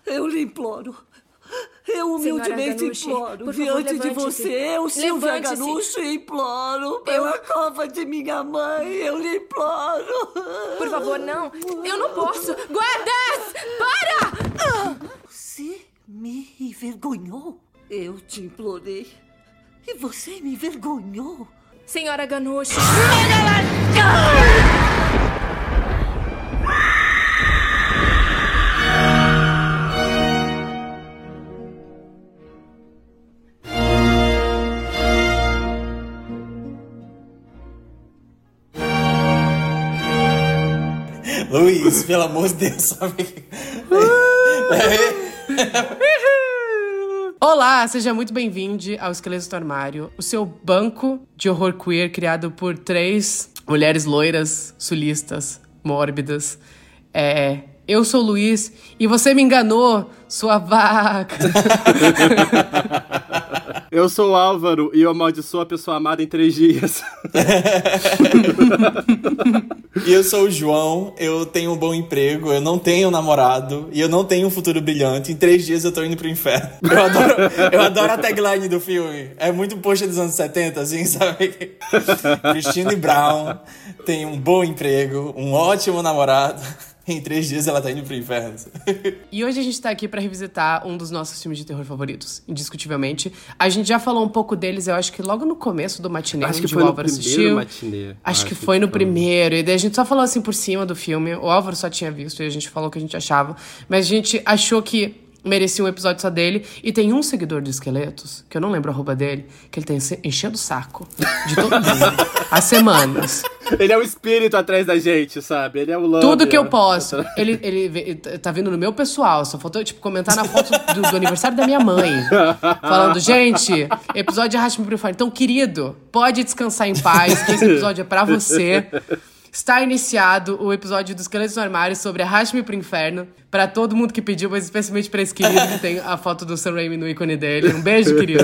Eu lhe imploro. Eu humildemente imploro. Diante de você, eu, Silvia Ganucci, imploro. Pela cova de minha mãe, eu lhe imploro. Por favor, não. Eu não posso. Guardas! Para! Você me envergonhou. Eu te implorei. E você me envergonhou. Senhora Ganucci. Luiz, pelo amor de Deus, sabe? Olá, seja muito bem-vindo ao Esqueletos do Armário, o seu banco de horror queer criado por 3 mulheres loiras, sulistas, mórbidas. Eu sou o Luiz e você me enganou, sua vaca. Eu sou o Álvaro e eu amaldiçoo a pessoa amada em 3 dias. E eu sou o João, eu tenho um bom emprego, eu não tenho namorado e eu não tenho um futuro brilhante. Em 3 dias eu tô indo pro inferno. Eu adoro a tagline do filme. É muito poxa dos anos 70, assim, sabe? Christine Brown tem um bom emprego, um ótimo namorado. Em 3 dias ela tá indo pro inferno. E hoje a gente tá aqui pra revisitar um dos nossos filmes de terror favoritos, indiscutivelmente. A gente já falou um pouco deles, eu acho que logo no começo do matinê, onde o Álvaro assistiu. Matinê. Acho que foi no primeiro. E daí a gente só falou assim por cima do filme. O Álvaro só tinha visto e a gente falou o que a gente achava. Mas a gente achou que merecia um episódio só dele. E tem um seguidor de Esqueletos, que eu não lembro a arroba dele, que ele tá enchendo o saco de todo mundo há semanas. Ele é o espírito atrás da gente, sabe? Ele é o love. Tudo que eu posso. Ele tá vindo no meu pessoal. Só faltou, comentar na foto do aniversário da minha mãe. Falando, gente, episódio de Arraste-me pro Inferno. Então, querido, pode descansar em paz, que esse episódio é pra você. Está iniciado o episódio do Esqueletos no Armário sobre Arraste-me pro Inferno. Pra todo mundo que pediu, mas especialmente pra esse querido que tem a foto do Sam Raimi no ícone dele. Um beijo, querido.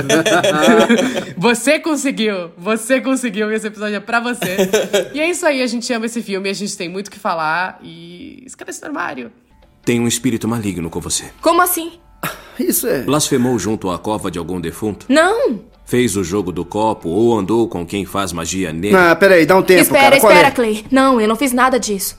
Você conseguiu e esse episódio é pra você. E é isso aí, a gente ama esse filme, a gente tem muito o que falar e... Esqueletos no Armário. Tem um espírito maligno com você. Como assim? Isso é... Blasfemou junto à cova de algum defunto? Não! Fez o jogo do copo ou andou com quem faz magia negra? Ah, peraí, dá um tempo, cara. Espera, Clay. Não, eu não fiz nada disso.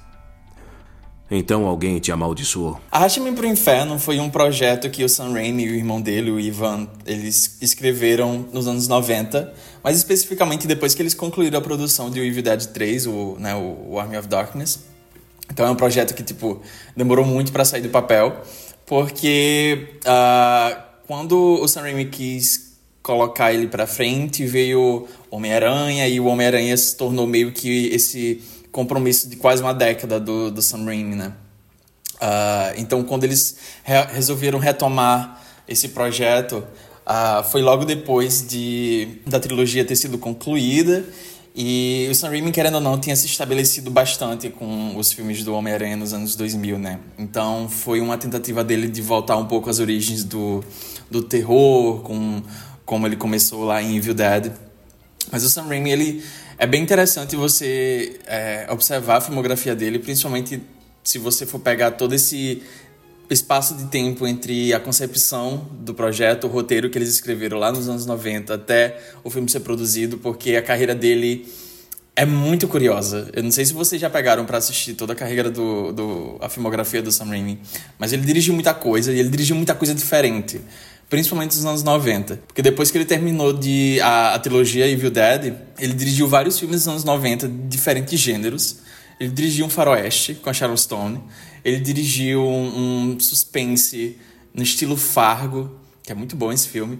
Então alguém te amaldiçoou. Arraste-me pro Inferno foi um projeto que o Sam Raimi e o irmão dele, o Ivan, eles escreveram nos anos 90, mas especificamente depois que eles concluíram a produção de Evil Dead 3, o Army of Darkness. Então é um projeto que, demorou muito pra sair do papel, porque quando o Sam Raimi quis colocar ele pra frente, veio Homem-Aranha, e o Homem-Aranha se tornou meio que esse compromisso de quase uma década do Sam Raimi, né? Então, quando eles resolveram retomar esse projeto, foi logo depois da trilogia ter sido concluída, e o Sam Raimi, querendo ou não, tinha se estabelecido bastante com os filmes do Homem-Aranha nos anos 2000, né? Então, foi uma tentativa dele de voltar um pouco às origens do terror, como ele começou lá em Evil Dead. Mas o Sam Raimi, ele é bem interessante você observar a filmografia dele, principalmente se você for pegar todo esse espaço de tempo entre a concepção do projeto, o roteiro que eles escreveram lá nos anos 90 até o filme ser produzido, porque a carreira dele é muito curiosa. Eu não sei se vocês já pegaram pra assistir toda a carreira a filmografia do Sam Raimi, mas ele dirigiu muita coisa, e ele dirigiu muita coisa diferente, principalmente nos anos 90. Porque depois que ele terminou a trilogia Evil Dead, ele dirigiu vários filmes nos anos 90 de diferentes gêneros. Ele dirigiu um faroeste com a Sharon Stone. Ele dirigiu um suspense no estilo Fargo, que é muito bom esse filme.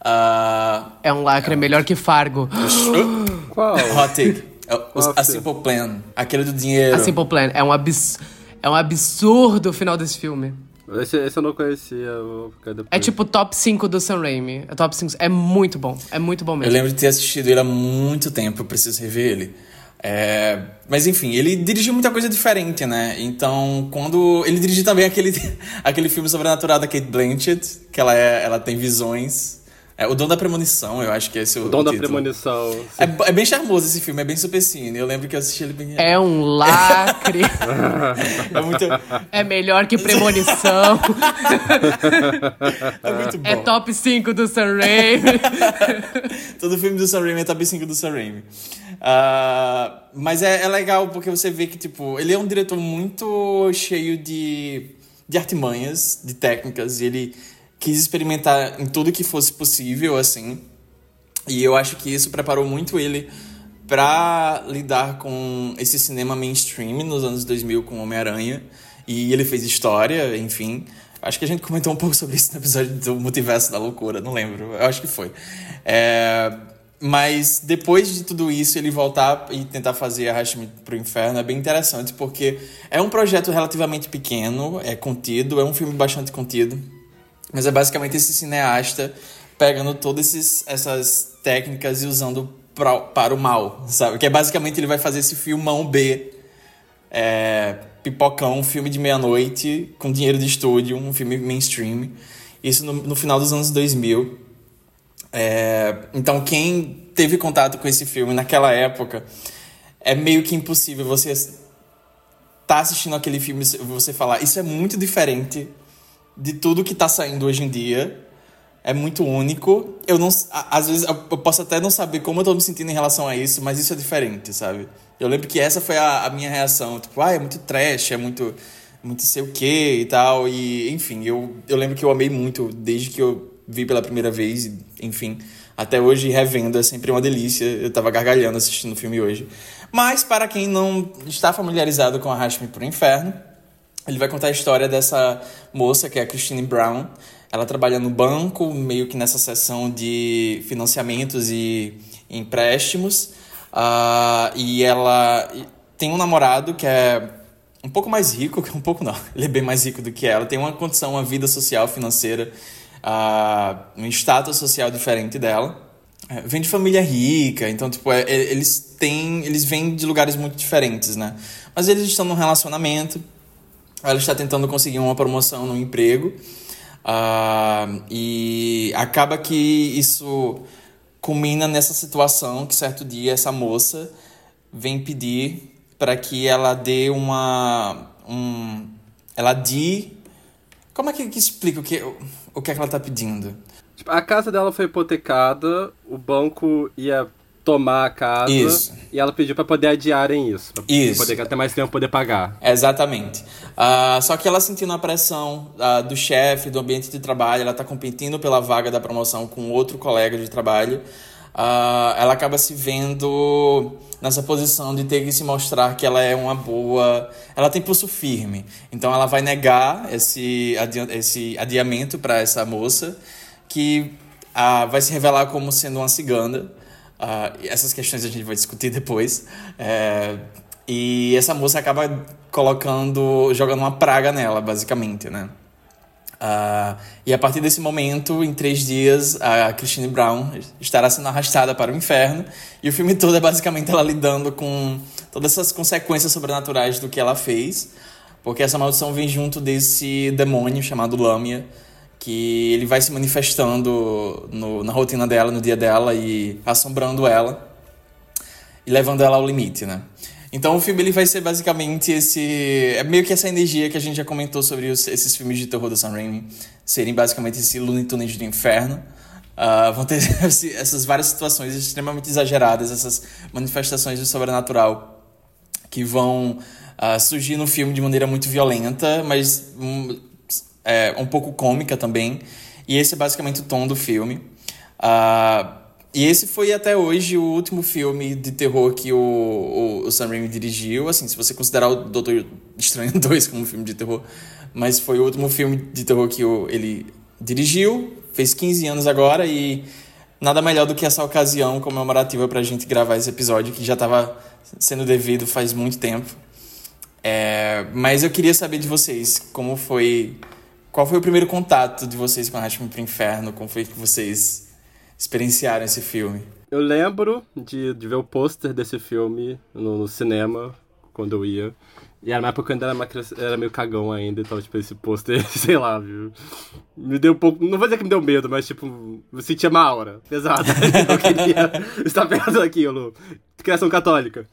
É um lacre, melhor que Fargo. Qual? Hot Take. A Simple Plan. Aquele do dinheiro. A Simple Plan. É um absurdo o final desse filme. Esse eu não conhecia. É tipo o top 5 do Sam Raimi. É top 5. É muito bom mesmo. Eu lembro de ter assistido ele há muito tempo, eu preciso rever ele. Mas enfim, ele dirigiu muita coisa diferente, né? Então, quando... Ele dirigiu também aquele filme sobrenatural da Cate Blanchett, que ela tem visões O Dom da Premonição, eu acho que esse é o Dom da título. Premonição. É bem charmoso esse filme, é bem super cine. Eu lembro que eu assisti ele bem... É um lacre. É muito... É melhor que Premonição. É muito bom. É top 5 do Sam Raimi. Todo filme do Sam Raimi é top 5 do Sam Raimi. Mas é legal porque você vê que, tipo, ele é um diretor muito cheio de artimanhas, de técnicas, e ele quis experimentar em tudo que fosse possível, assim. E eu acho que isso preparou muito ele pra lidar com esse cinema mainstream nos anos 2000 com Homem-Aranha. E ele fez história, enfim. Acho que a gente comentou um pouco sobre isso no episódio do Multiverso da Loucura, não lembro. Eu acho que foi. Mas depois de tudo isso, ele voltar e tentar fazer Arraste-me pro Inferno é bem interessante, porque é um projeto relativamente pequeno, é contido, é um filme bastante contido. Mas é basicamente esse cineasta pegando todas essas técnicas e usando para o mal, sabe? Que é basicamente ele vai fazer esse filmão B, pipocão, um filme de meia-noite, com dinheiro de estúdio, um filme mainstream. Isso no final dos anos 2000. Então quem teve contato com esse filme naquela época, é meio que impossível você tá assistindo aquele filme e você falar, isso é muito diferente de tudo que tá saindo hoje em dia. É muito único. Às vezes eu posso até não saber como eu tô me sentindo em relação a isso, mas isso é diferente, sabe? Eu lembro que essa foi a minha reação. Tipo, é muito trash, é muito sei o quê e tal. E, enfim, eu lembro que eu amei muito desde que eu vi pela primeira vez. Enfim, até hoje revendo é sempre uma delícia. Eu tava gargalhando assistindo o filme hoje. Mas para quem não está familiarizado com Arraste-me pro Inferno, ele vai contar a história dessa moça, que é a Christine Brown. Ela trabalha no banco, meio que nessa seção de financiamentos e empréstimos. E ela tem um namorado que é um pouco mais rico, um pouco não, ele é bem mais rico do que ela. Tem uma condição, uma vida social, financeira, um status social diferente dela. Vem de família rica, então tipo, eles vêm de lugares muito diferentes, né? Mas eles estão num relacionamento. Ela está tentando conseguir uma promoção no emprego. E acaba que isso culmina nessa situação que certo dia essa moça vem pedir para que ela dê como é que explica o que é que ela tá pedindo? Tipo, a casa dela foi hipotecada, o banco ia tomar a casa. Isso. E ela pediu pra poder adiarem isso. Pra poder ter mais tempo pra poder pagar. Exatamente. Só que ela sentindo a pressão do chefe, do ambiente de trabalho, ela tá competindo pela vaga da promoção com outro colega de trabalho. Ela acaba se vendo nessa posição de ter que se mostrar que ela é uma boa... Ela tem pulso firme. Então ela vai negar esse adiamento para essa moça, que vai se revelar como sendo uma cigana. Essas questões a gente vai discutir depois. E essa moça acaba jogando uma praga nela, basicamente, né? E a partir desse momento, em 3 dias, a Christine Brown estará sendo arrastada para o inferno. E o filme todo é basicamente ela lidando com todas essas consequências sobrenaturais do que ela fez. Porque essa maldição vem junto desse demônio chamado Lamia, que ele vai se manifestando na rotina dela, no dia dela, e assombrando ela e levando ela ao limite, né? Então o filme ele vai ser basicamente é meio que essa energia que a gente já comentou sobre esses filmes de terror do Sam Raimi serem basicamente esse Looney Tunes do inferno. Vão ter essas várias situações extremamente exageradas, essas manifestações do sobrenatural que vão surgir no filme de maneira muito violenta, mas um pouco cômica também. E esse é basicamente o tom do filme. E esse foi até hoje o último filme de terror que o Sam Raimi dirigiu. Assim, se você considerar o Doutor Estranho 2 como um filme de terror. Mas foi o último filme de terror que ele dirigiu. Fez 15 anos agora e nada melhor do que essa ocasião comemorativa pra gente gravar esse episódio, que já estava sendo devido faz muito tempo. Mas eu queria saber de vocês, qual foi o primeiro contato de vocês com Arraste-me pro Inferno? Como foi que vocês experienciaram esse filme? Eu lembro de ver o pôster desse filme no cinema, quando eu ia. E era uma época que eu ainda era meio cagão ainda, então, tipo, esse pôster, sei lá, viu? Me deu um pouco... Não vou dizer que me deu medo, mas, tipo, eu sentia uma aura pesada. Eu queria estar perto daquilo. Criação católica.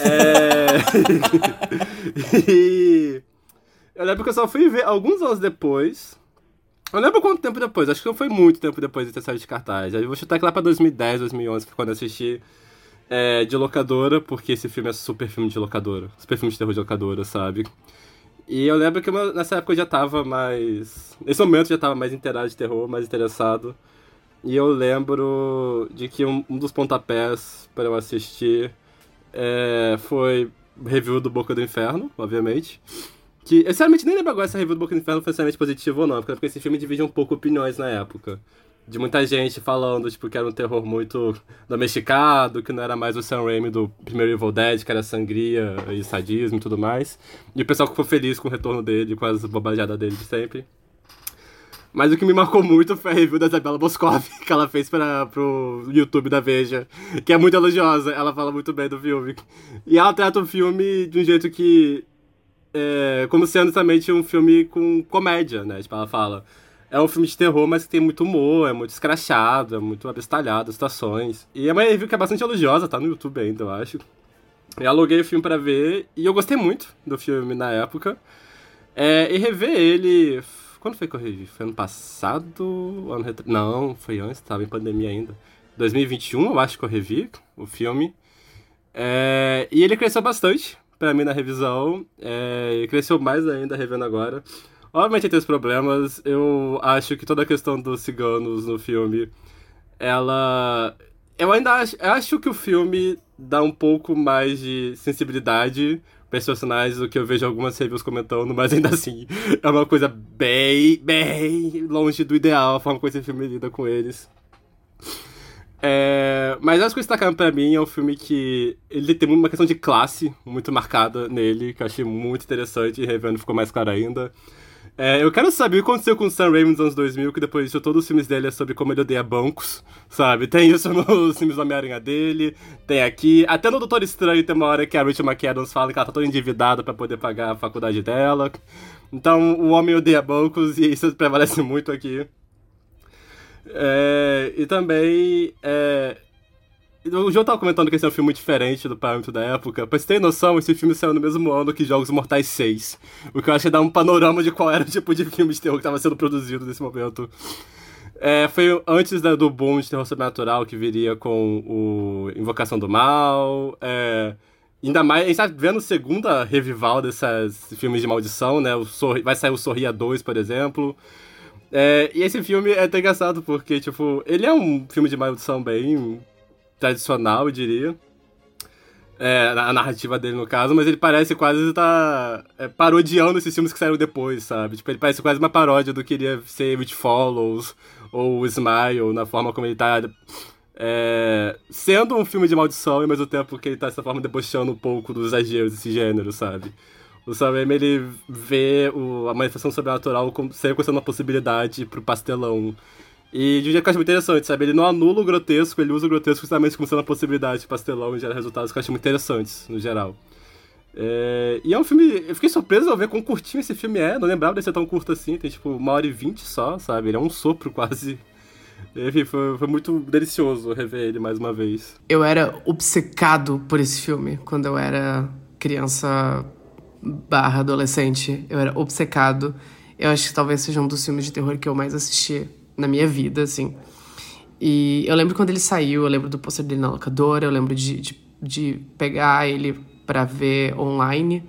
E... eu lembro que eu só fui ver alguns anos depois. Eu não lembro quanto tempo depois, acho que não foi muito tempo depois de ter saído de cartaz. Aí eu vou chutar que lá pra 2010, 2011, foi quando eu assisti de locadora, porque esse filme é super filme de locadora. Super filme de terror de locadora, sabe? E eu lembro que nessa época eu já tava mais... Nesse momento eu já tava mais inteirado de terror, mais interessado. E eu lembro de que um dos pontapés para eu assistir foi review do Boca do Inferno, obviamente. Que eu sinceramente nem lembro agora se a review do Boca do Inferno foi necessariamente positiva ou não, porque esse filme divide um pouco opiniões na época. De muita gente falando, tipo, que era um terror muito domesticado, que não era mais o Sam Raimi do primeiro Evil Dead, que era sangria e sadismo e tudo mais. E o pessoal ficou feliz com o retorno dele, com as bobajadas dele de sempre. Mas o que me marcou muito foi a review da Isabella Boscov, que ela fez pro YouTube da Veja, que é muito elogiosa, ela fala muito bem do filme. E ela trata o filme de um jeito que... como sendo somente um filme com comédia, né? Tipo, ela fala... É um filme de terror, mas que tem muito humor, é muito escrachado, é muito abestalhado, as situações. E é uma review que é bastante elogiosa, tá no YouTube ainda, eu acho. Eu aluguei o filme pra ver, e eu gostei muito do filme na época. E rever ele... Quando foi que eu revi? Foi ano passado? Não, foi antes, tava em pandemia ainda. 2021, eu acho que eu revi o filme. E ele cresceu bastante pra mim na revisão. E cresceu mais ainda revendo agora. Obviamente tem os problemas. Eu acho que toda a questão dos ciganos no filme, eu ainda acho que o filme dá um pouco mais de sensibilidade para os personagens do que eu vejo algumas reviews comentando, mas ainda assim é uma coisa bem, bem longe do ideal, a forma como esse filme lida com eles. Mas acho que o destacado pra mim é um filme que ele tem uma questão de classe muito marcada nele, que eu achei muito interessante, e revendo ficou mais claro ainda. Eu quero saber o que aconteceu com o Sam Raimi nos anos 2000, que depois disso todos os filmes dele é sobre como ele odeia bancos, sabe? Tem isso nos filmes do Homem-Aranha dele, tem aqui. Até no Doutor Estranho tem uma hora que a Rachel McAdams fala que ela tá toda endividada pra poder pagar a faculdade dela. Então o homem odeia bancos e isso prevalece muito aqui. E também... O João tava comentando que esse é um filme muito diferente do parâmetro da época. Pra você ter noção, esse filme saiu no mesmo ano que Jogos Mortais 6. O que eu acho que dá um panorama de qual era o tipo de filme de terror que tava sendo produzido nesse momento. Foi antes do boom de terror sobrenatural que viria com o Invocação do Mal. Ainda mais, a gente tá vendo segunda revival desses filmes de maldição, né? Vai sair o Sorria 2, por exemplo. E esse filme é até engraçado porque, tipo, ele é um filme de maldição bem tradicional, eu diria. A narrativa dele, no caso, mas ele parece quase estar parodiando esses filmes que saíram depois, sabe? Tipo, ele parece quase uma paródia do que iria ser It Follows ou Smile, na forma como ele tá sendo um filme de maldição e ao mesmo tempo que ele tá, dessa forma, debochando um pouco dos exageros desse gênero, sabe? O Sam Raimi, ele vê a manifestação sobrenatural sempre sendo uma possibilidade pro pastelão. E de um jeito que eu acho muito interessante, sabe? Ele não anula o grotesco, ele usa o grotesco justamente como sendo uma possibilidade de pastelão e gera resultados que eu acho muito interessantes, no geral. E é um filme... Eu fiquei surpreso ao ver quão curtinho esse filme é. Não lembrava de ser tão curto assim. Tem tipo 1h20 só, sabe? Ele é um sopro quase. Enfim, foi muito delicioso rever ele mais uma vez. Eu era obcecado por esse filme quando eu era criança / adolescente. Eu era obcecado. Eu acho que talvez seja um dos filmes de terror que eu mais assisti na minha vida, assim. E eu lembro quando ele saiu, eu lembro do pôster dele na locadora, eu lembro de pegar ele pra ver online,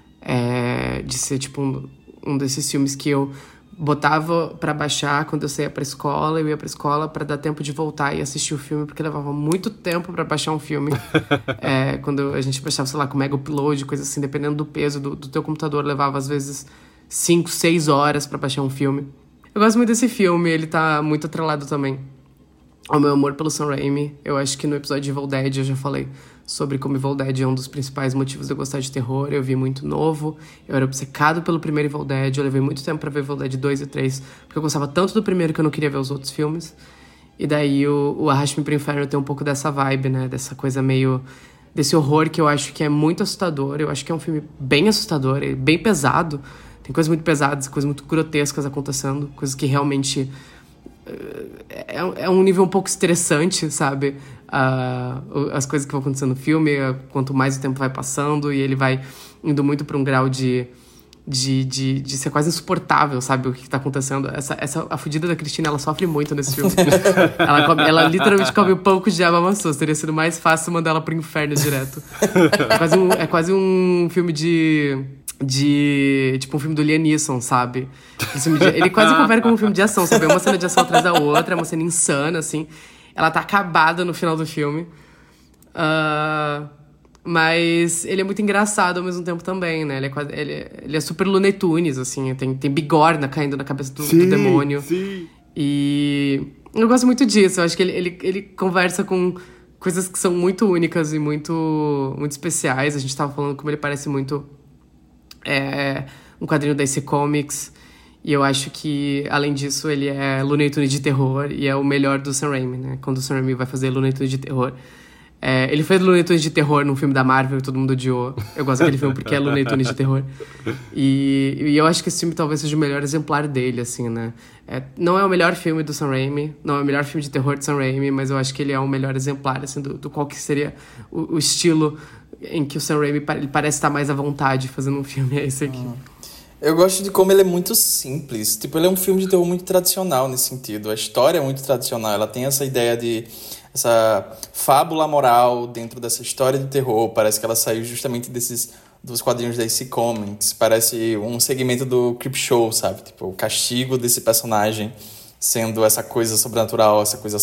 de ser, tipo, um desses filmes que eu botava pra baixar quando eu saía pra escola, eu ia pra escola pra dar tempo de voltar e assistir o filme, porque levava muito tempo pra baixar um filme. Quando a gente baixava, sei lá, com mega upload, coisa assim, dependendo do peso do teu computador, levava, às vezes, 5, 6 horas pra baixar um filme. Eu gosto muito desse filme, ele tá muito atrelado também ao meu amor pelo Sam Raimi. Eu acho que no episódio de Evil Dead eu já falei sobre como Evil Dead é um dos principais motivos de eu gostar de terror. Eu vi muito novo, eu era obcecado pelo primeiro Evil Dead, eu levei muito tempo pra ver Evil Dead 2 e 3, porque eu gostava tanto do primeiro que eu não queria ver os outros filmes. E daí o Arraste-me pro Inferno tem um pouco dessa vibe, né, dessa coisa meio desse horror que eu acho que é muito assustador. Eu acho que é um filme bem assustador, bem pesado. Tem coisas muito pesadas, coisas muito grotescas acontecendo, coisas que realmente... É um nível um pouco estressante, sabe? As coisas que vão acontecendo no filme, quanto mais o tempo vai passando, e ele vai indo muito para um grau de ser quase insuportável, sabe? O que tá acontecendo. A fudida da Cristina, ela sofre muito nesse filme. ela literalmente come o pão com o diabo amassou. Teria sido mais fácil mandar ela pro inferno direto. É quase um filme tipo um filme do Liam Neeson, sabe? Ele quase confere como um filme de ação, sabe? Uma cena de ação atrás da outra, uma cena insana, assim. Ela tá acabada no final do filme. Mas ele é muito engraçado ao mesmo tempo também, né? Ele é super Looney Tunes, assim. Tem bigorna caindo na cabeça do demônio. Sim. E eu gosto muito disso. Eu acho que ele conversa com coisas que são muito únicas e muito, muito especiais. A gente tava falando como ele parece muito um quadrinho da DC Comics. E eu acho que, além disso, ele é Looney Tunes de terror. E é o melhor do Sam Raimi, né? Quando o Sam Raimi vai fazer Looney Tunes de terror... ele fez Looney Tunes de terror num filme da Marvel e todo mundo odiou. Eu gosto daquele filme porque é Looney Tunes de terror. E eu acho que esse filme talvez seja o melhor exemplar dele, assim, né? Não é o melhor filme do Sam Raimi, não é o melhor filme de terror do Sam Raimi, mas eu acho que ele é o melhor exemplar, assim, do qual que seria o estilo em que o Sam Raimi ele parece estar mais à vontade fazendo um filme. É esse aqui. Eu gosto de como ele é muito simples. Tipo, ele é um filme de terror muito tradicional nesse sentido. A história é muito tradicional. Ela tem essa ideia de... essa fábula moral dentro dessa história de terror. Parece que ela saiu justamente dos quadrinhos da DC Comics. Parece um segmento do Creepshow, sabe? Tipo, o castigo desse personagem sendo essa coisa sobrenatural, essa coisa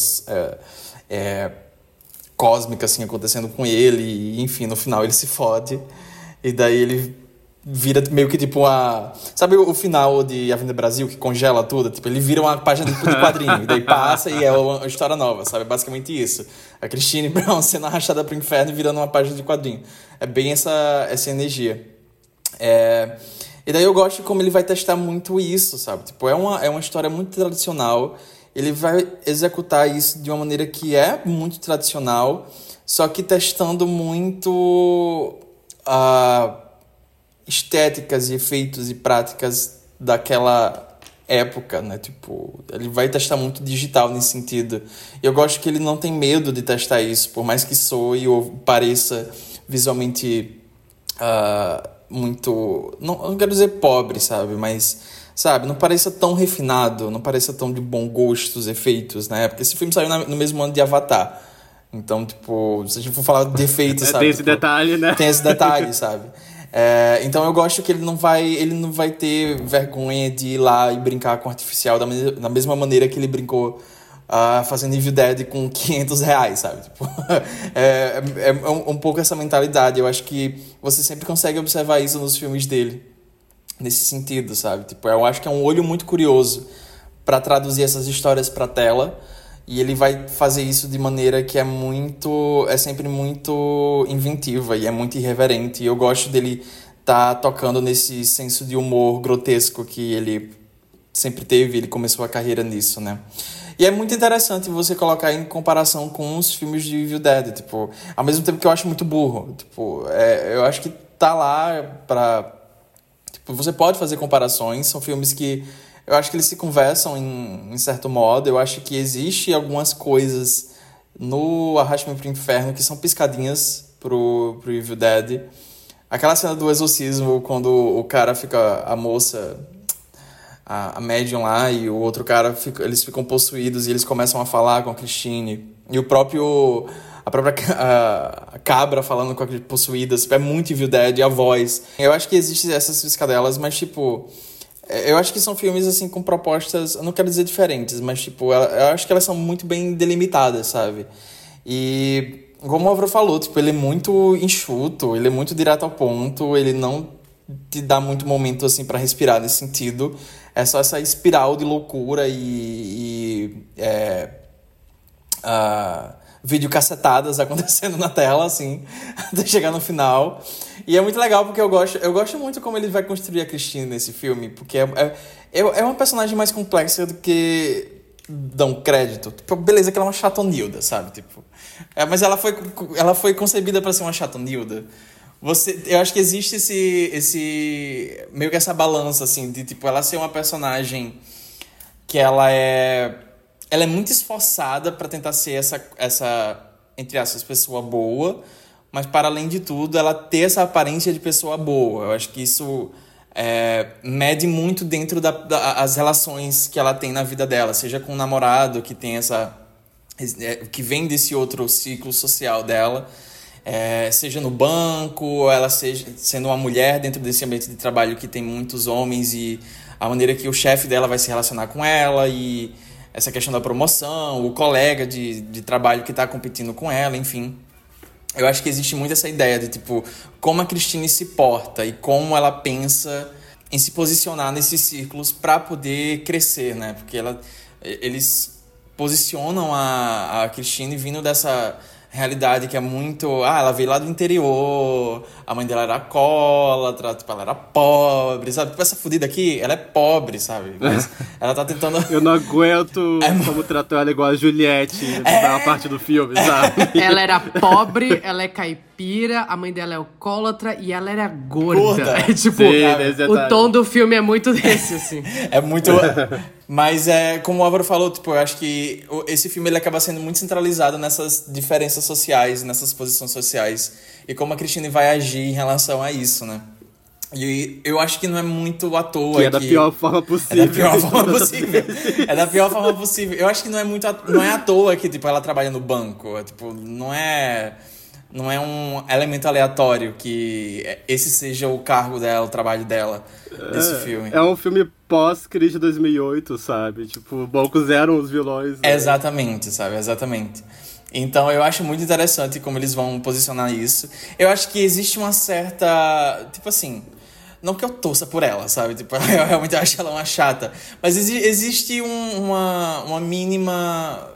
cósmica, assim, acontecendo com ele. E, enfim, no final ele se fode. E daí ele vira meio que tipo uma... Sabe o final de Avenida Brasil, que congela tudo? Tipo, ele vira uma página de quadrinho, e daí passa e é uma história nova, sabe? Basicamente isso. A Christine Brown sendo arrastada pro inferno e virando uma página de quadrinho. É bem essa energia. E daí eu gosto de como ele vai testar muito isso, sabe? Tipo, é uma história muito tradicional. Ele vai executar isso de uma maneira que é muito tradicional, só que testando muito... estéticas e efeitos e práticas daquela época, né? Tipo, ele vai testar muito digital nesse sentido. E eu gosto que ele não tem medo de testar isso, por mais que soe ou pareça visualmente muito... Não quero dizer pobre, sabe? Mas, sabe? Não pareça tão refinado, não pareça tão de bom gosto os efeitos, né? Porque esse filme saiu no mesmo ano de Avatar. Então, tipo, se a gente for falar de efeitos, sabe? Tem esse detalhe, né? Tem esse detalhe, sabe? Então eu gosto que ele não vai ter vergonha de ir lá e brincar com artificial da mesma maneira que ele brincou fazendo Evil Dead com R$500, sabe? Tipo, um pouco essa mentalidade. Eu acho que você sempre consegue observar isso nos filmes dele, nesse sentido, sabe? Tipo, eu acho que é um olho muito curioso para traduzir essas histórias para tela. E ele vai fazer isso de maneira que é sempre muito inventiva e é muito irreverente. E eu gosto dele tá tocando nesse senso de humor grotesco que ele sempre teve. Ele começou a carreira nisso, né? E é muito interessante você colocar em comparação com os filmes de Evil Dead. Tipo, ao mesmo tempo que eu acho muito burro. Tipo, eu acho que tá lá pra... Tipo, você pode fazer comparações. São filmes que... Eu acho que eles se conversam em certo modo. Eu acho que existe algumas coisas no Arraste-me pro Inferno que são piscadinhas pro Evil Dead. Aquela cena do exorcismo, quando o cara fica... A moça, a médium lá e o outro cara, eles ficam possuídos e eles começam a falar com a Christine. E a própria cabra falando com a possuída. É muito Evil Dead, a voz. Eu acho que existem essas piscadelas, mas tipo... Eu acho que são filmes, assim, com propostas... Eu não quero dizer diferentes, mas, tipo... Eu acho que elas são muito bem delimitadas, sabe? E... Como o Álvaro falou, tipo... Ele é muito enxuto, ele é muito direto ao ponto. Ele não te dá muito momento, assim, pra respirar nesse sentido. É só essa espiral de loucura videocassetadas acontecendo na tela, assim... Até chegar no final... E é muito legal porque eu gosto muito como ele vai construir a Christine nesse filme, porque é uma personagem mais complexa do que dão crédito. Tipo, beleza que ela é uma chatonilda, sabe? Tipo, mas ela foi concebida pra ser uma chatonilda. Eu acho que existe meio que essa balança, assim, de tipo, ela ser uma personagem que ela é muito esforçada pra tentar ser essa, entre aspas, pessoa boa, mas para além de tudo, ela ter essa aparência de pessoa boa. Eu acho que isso mede muito dentro das relações que ela tem na vida dela, seja com o namorado, que tem que vem desse outro ciclo social dela, seja no banco, ela seja sendo uma mulher dentro desse ambiente de trabalho que tem muitos homens, e a maneira que o chefe dela vai se relacionar com ela, e essa questão da promoção, o colega de trabalho que está competindo com ela, enfim. Eu acho que existe muito essa ideia de, tipo, como a Christine se porta e como ela pensa em se posicionar nesses círculos para poder crescer, né? Porque eles posicionam a Christine vindo dessa realidade que é muito... ela veio lá do interior, a mãe dela era alcoólatra, tipo, ela era pobre, sabe? Tipo, essa fudida aqui, ela é pobre, sabe? Mas ela tá tentando... Eu não aguento como tratou ela igual a Juliette na parte do filme, sabe? Ela era pobre, ela é caipira, a mãe dela é alcoólatra e ela era gorda. Tipo, sim, o tom do filme é muito desse, assim. É muito... Mas, como o Álvaro falou, tipo, eu acho que esse filme ele acaba sendo muito centralizado nessas diferenças sociais, nessas posições sociais, e como a Christine vai agir em relação a isso, né? E eu acho que não é muito à toa. É da pior forma possível. É da pior forma possível. É da pior forma possível. Eu acho que não é à toa que, tipo, ela trabalha no banco. Tipo, não é um elemento aleatório que esse seja o cargo dela, o trabalho dela nesse filme. É um filme pós-crise de 2008, sabe? Tipo, bancos eram os vilões. Né? Exatamente, sabe? Exatamente. Então eu acho muito interessante como eles vão posicionar isso. Eu acho que existe uma certa... Tipo assim... Não que eu torça por ela, sabe? Tipo, eu realmente acho ela uma chata. Mas existe uma mínima...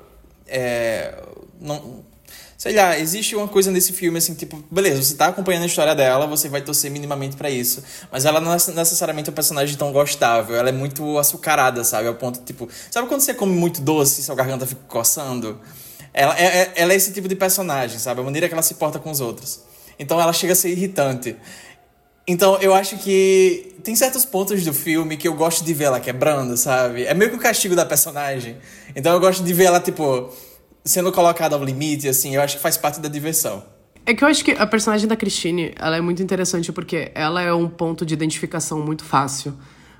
Sei lá, existe uma coisa nesse filme, assim, tipo... Beleza, você tá acompanhando a história dela, você vai torcer minimamente pra isso. Mas ela não é necessariamente um personagem tão gostável. Ela é muito açucarada, sabe? Ao ponto, tipo... Sabe quando você come muito doce e sua garganta fica coçando? Ela é esse tipo de personagem, sabe? A maneira que ela se porta com os outros. Então ela chega a ser irritante. Então eu acho que tem certos pontos do filme que eu gosto de ver ela quebrando, sabe? É meio que o castigo da personagem. Então eu gosto de ver ela, tipo... sendo colocada ao limite, assim, eu acho que faz parte da diversão. É que eu acho que a personagem da Christine, ela é muito interessante porque ela é um ponto de identificação muito fácil.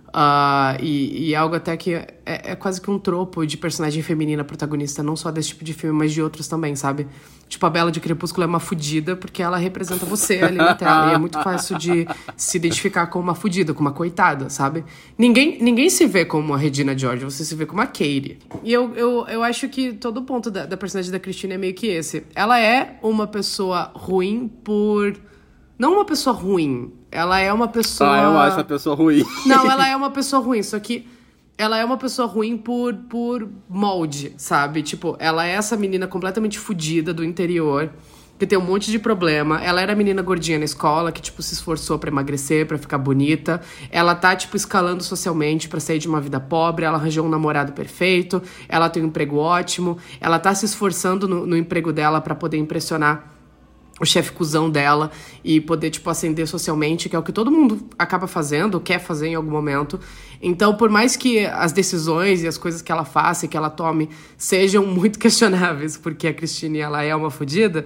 E algo até que é quase que um tropo de personagem feminina protagonista, não só desse tipo de filme, mas de outros também, sabe? Tipo, a Bela de Crepúsculo é uma fudida porque ela representa você ali na tela. E é muito fácil de se identificar com uma fudida, com uma coitada, sabe? Ninguém se vê como a Regina George, você se vê como a Katie. E eu acho que todo o ponto da personagem da Christine é meio que esse. Ela é uma pessoa ruim por... Não uma pessoa ruim. Ela é uma pessoa... eu acho a pessoa ruim. Não, ela é uma pessoa ruim, só que ela é uma pessoa ruim por molde, sabe? Tipo, ela é essa menina completamente fodida do interior, que tem um monte de problema. Ela era a menina gordinha na escola, que, tipo, se esforçou pra emagrecer, pra ficar bonita. Ela tá, tipo, escalando socialmente pra sair de uma vida pobre. Ela arranjou um namorado perfeito. Ela tem um emprego ótimo. Ela tá se esforçando no emprego dela pra poder impressionar o chefe cuzão dela e poder, tipo, ascender socialmente, que é o que todo mundo acaba fazendo, quer fazer em algum momento. Então, por mais que as decisões e as coisas que ela faça e que ela tome sejam muito questionáveis, porque a Christine, ela é uma fodida,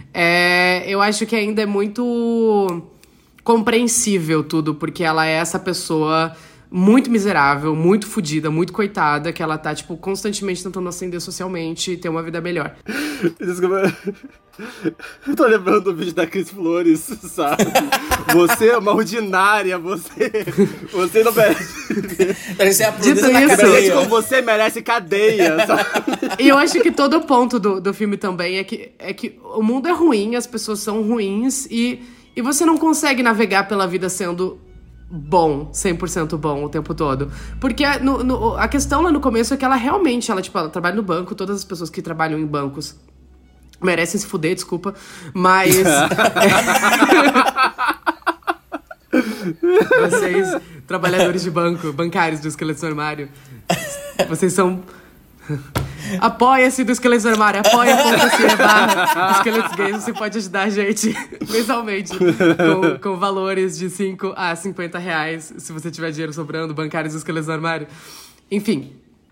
eu acho que ainda é muito compreensível tudo, porque ela é essa pessoa muito miserável, muito fodida, muito coitada, que ela tá, tipo, constantemente tentando ascender socialmente e ter uma vida melhor. Desculpa. Eu tô lembrando do vídeo da Cris Flores, sabe? Você é uma ordinária, você não merece. Parece a Dito na isso, cadeia. Você merece cadeia, sabe? E eu acho que todo o ponto do filme também é que o mundo é ruim, as pessoas são ruins e você não consegue navegar pela vida sendo bom, 100% bom o tempo todo. Porque a questão lá no começo é que ela realmente, ela trabalha no banco, todas as pessoas que trabalham em bancos merecem se fuder, desculpa, mas... Vocês, trabalhadores de banco, bancários do Esqueleto no Armário, vocês são Apoia-se do Esqueletos no Armário, apoia.se/Esqueletos Gays. Você pode ajudar a gente mensalmente com valores de 5 a 50 reais, se você tiver dinheiro sobrando, bancários do Esqueletos no Armário. Enfim.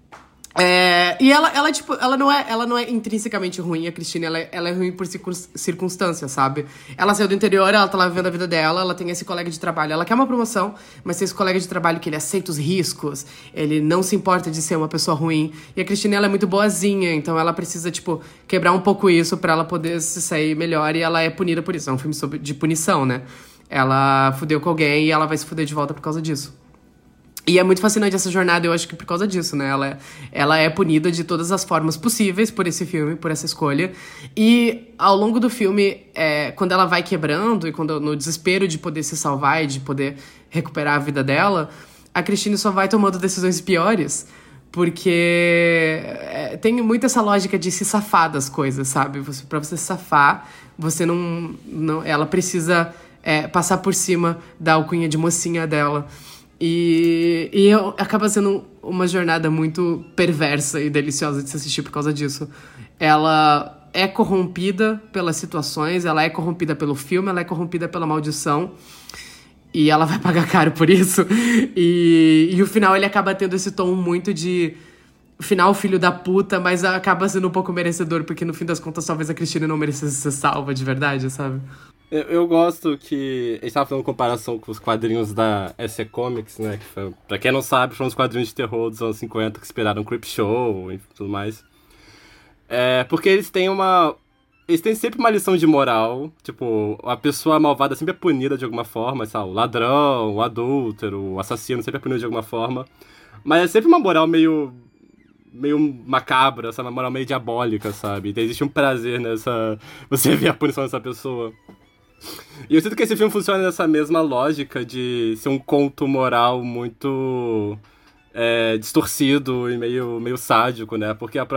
E ela, tipo, ela não é intrinsecamente ruim, a Christine, ela é ruim por circunstâncias, sabe? Ela saiu do interior, ela tá lá vivendo a vida dela, ela tem esse colega de trabalho, ela quer uma promoção, mas tem esse colega de trabalho que ele aceita os riscos, ele não se importa de ser uma pessoa ruim, e a Christine, ela é muito boazinha, então ela precisa, tipo, quebrar um pouco isso pra ela poder se sair melhor, e ela é punida por isso, é um filme de punição, né? Ela fudeu com alguém e ela vai se fuder de volta por causa disso. E é muito fascinante essa jornada, eu acho que por causa disso, né? Ela é punida de todas as formas possíveis por esse filme, por essa escolha. E ao longo do filme, quando ela vai quebrando e quando no desespero de poder se salvar e de poder recuperar a vida dela, a Christine só vai tomando decisões piores, porque tem muito essa lógica de se safar das coisas, sabe? Pra você se safar, você não ela precisa passar por cima da alcunha de mocinha dela. E acaba sendo uma jornada muito perversa e deliciosa de se assistir por causa disso. Ela é corrompida pelas situações, ela é corrompida pelo filme, ela é corrompida pela maldição. E ela vai pagar caro por isso. E o final, ele acaba tendo esse tom muito de... Final, filho da puta, mas acaba sendo um pouco merecedor, porque no fim das contas, talvez a Christine não merecesse ser salva de verdade, sabe? Eu gosto que... A gente tava fazendo comparação com os quadrinhos da EC Comics, né? Que foi, pra quem não sabe, foram os quadrinhos de terror dos anos 50 que inspiraram Creepshow e tudo mais. Porque eles têm sempre uma lição de moral. Tipo, a pessoa malvada sempre é punida de alguma forma, sabe? O ladrão, o adúltero, o assassino sempre é punido de alguma forma. Mas é sempre uma moral meio macabra, sabe? Uma moral meio diabólica, sabe? Então existe um prazer nessa... Você vê a punição dessa pessoa. E eu sinto que esse filme funciona nessa mesma lógica de ser um conto moral muito distorcido e meio sádico, né? Porque a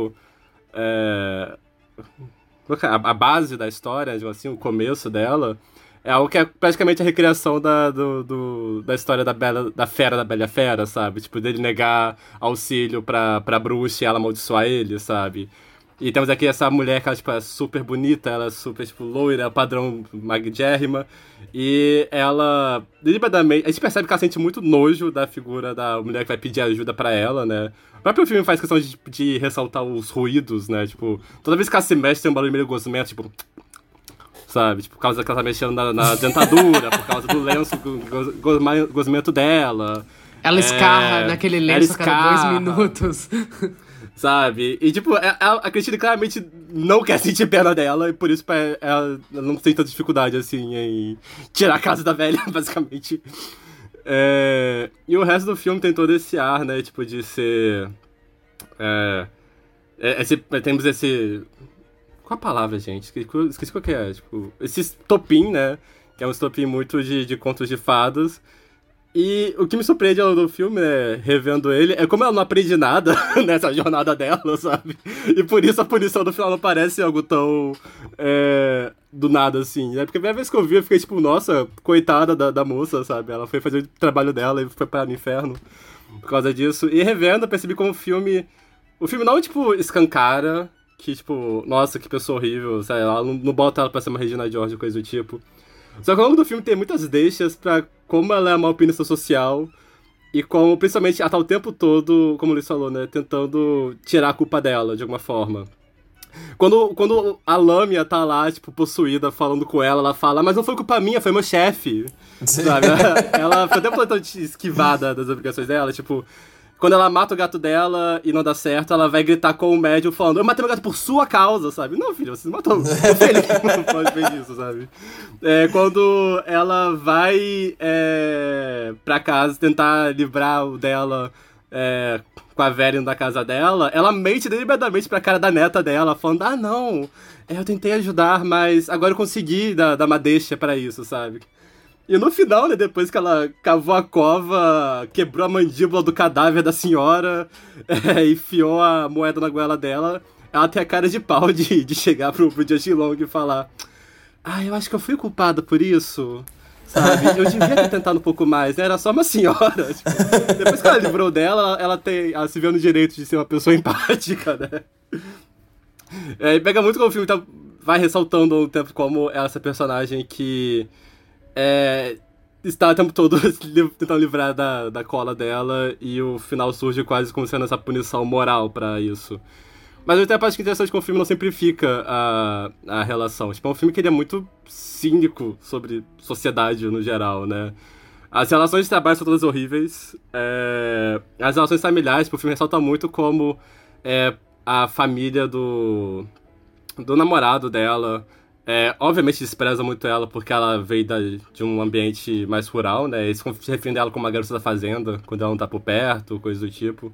base da história, assim, o começo dela, é algo que é praticamente a recriação da história da Fera, da Bela Fera, sabe? Tipo, dele negar auxílio pra bruxa e ela amaldiçoar ele, sabe? E temos aqui essa mulher que ela, tipo, é super bonita, ela é super, tipo, loira, padrão magérrima. E ela, deliberadamente... A gente percebe que ela sente muito nojo da figura da mulher que vai pedir ajuda pra ela, né? O próprio filme faz questão de ressaltar os ruídos, né? Tipo, toda vez que ela se mexe tem um barulho meio gosmento, tipo... Sabe? Tipo, por causa que ela tá mexendo na dentadura, por causa do lenço, gosmento dela. Ela escarra naquele lenço a cada 2 minutos. Sabe? E, tipo, a Christine claramente não quer sentir pena dela, e por isso ela não tem tanta dificuldade, assim, em tirar a casa da velha, basicamente. E o resto do filme tem todo esse ar, né, tipo, de ser... temos esse... Qual a palavra, gente? Esqueci qual que é. Tipo, esse estopim, né, que é um estopim muito de contos de fadas. E o que me surpreende no filme, né, revendo ele, é como ela não aprende nada nessa jornada dela, sabe? E por isso a punição do final não parece algo tão do nada, assim, né? Porque a primeira vez que eu vi, eu fiquei tipo, nossa, coitada da moça, sabe? Ela foi fazer o trabalho dela e foi parar no inferno por causa disso. E revendo, eu percebi como o filme não, tipo, escancara que, tipo, nossa, que pessoa horrível, sabe? Ela não bota ela pra ser uma Regina George, coisa do tipo. Só que ao longo do filme tem muitas deixas pra como ela é uma opinião social e como, principalmente, ela tá o tempo todo, como o Luiz falou, né, tentando tirar a culpa dela, de alguma forma. Quando a Lâmia tá lá, tipo, possuída, falando com ela fala, mas não foi culpa minha, foi meu chefe, sabe? Ela foi o tempo todo esquivada das obrigações dela, tipo... Quando ela mata o gato dela e não dá certo, ela vai gritar com o médium falando, eu matei meu gato por sua causa, sabe? Não, filho, você matou. Não foi ele que não pode ver isso, sabe? Quando ela vai pra casa tentar livrar o dela com a velha da casa dela, ela mente deliberadamente pra cara da neta dela, falando, ah, não, eu tentei ajudar, mas agora eu consegui dar uma deixa pra isso, sabe? E no final, né, depois que ela cavou a cova, quebrou a mandíbula do cadáver da senhora, enfiou a moeda na goela dela, ela tem a cara de pau de chegar pro Justin Long e falar, eu acho que eu fui culpada por isso, sabe? Eu devia ter tentado um pouco mais, né? Era só uma senhora. Tipo, depois que ela livrou dela, ela se vê no direito de ser uma pessoa empática, né? E pega muito como o filme vai ressaltando ao tempo como essa personagem que está o tempo todo tentando livrar da cola dela, e o final surge quase como sendo essa punição moral pra isso. Mas eu até acho que é interessante que o filme não simplifica a relação. Tipo, é um filme que ele é muito cínico sobre sociedade no geral, né? As relações de trabalho são todas horríveis. As relações familiares, tipo, o filme ressalta muito como a família do namorado dela obviamente despreza muito ela porque ela veio de um ambiente mais rural, né? Eles se referem a ela como uma garota da fazenda quando ela não tá por perto, coisa do tipo.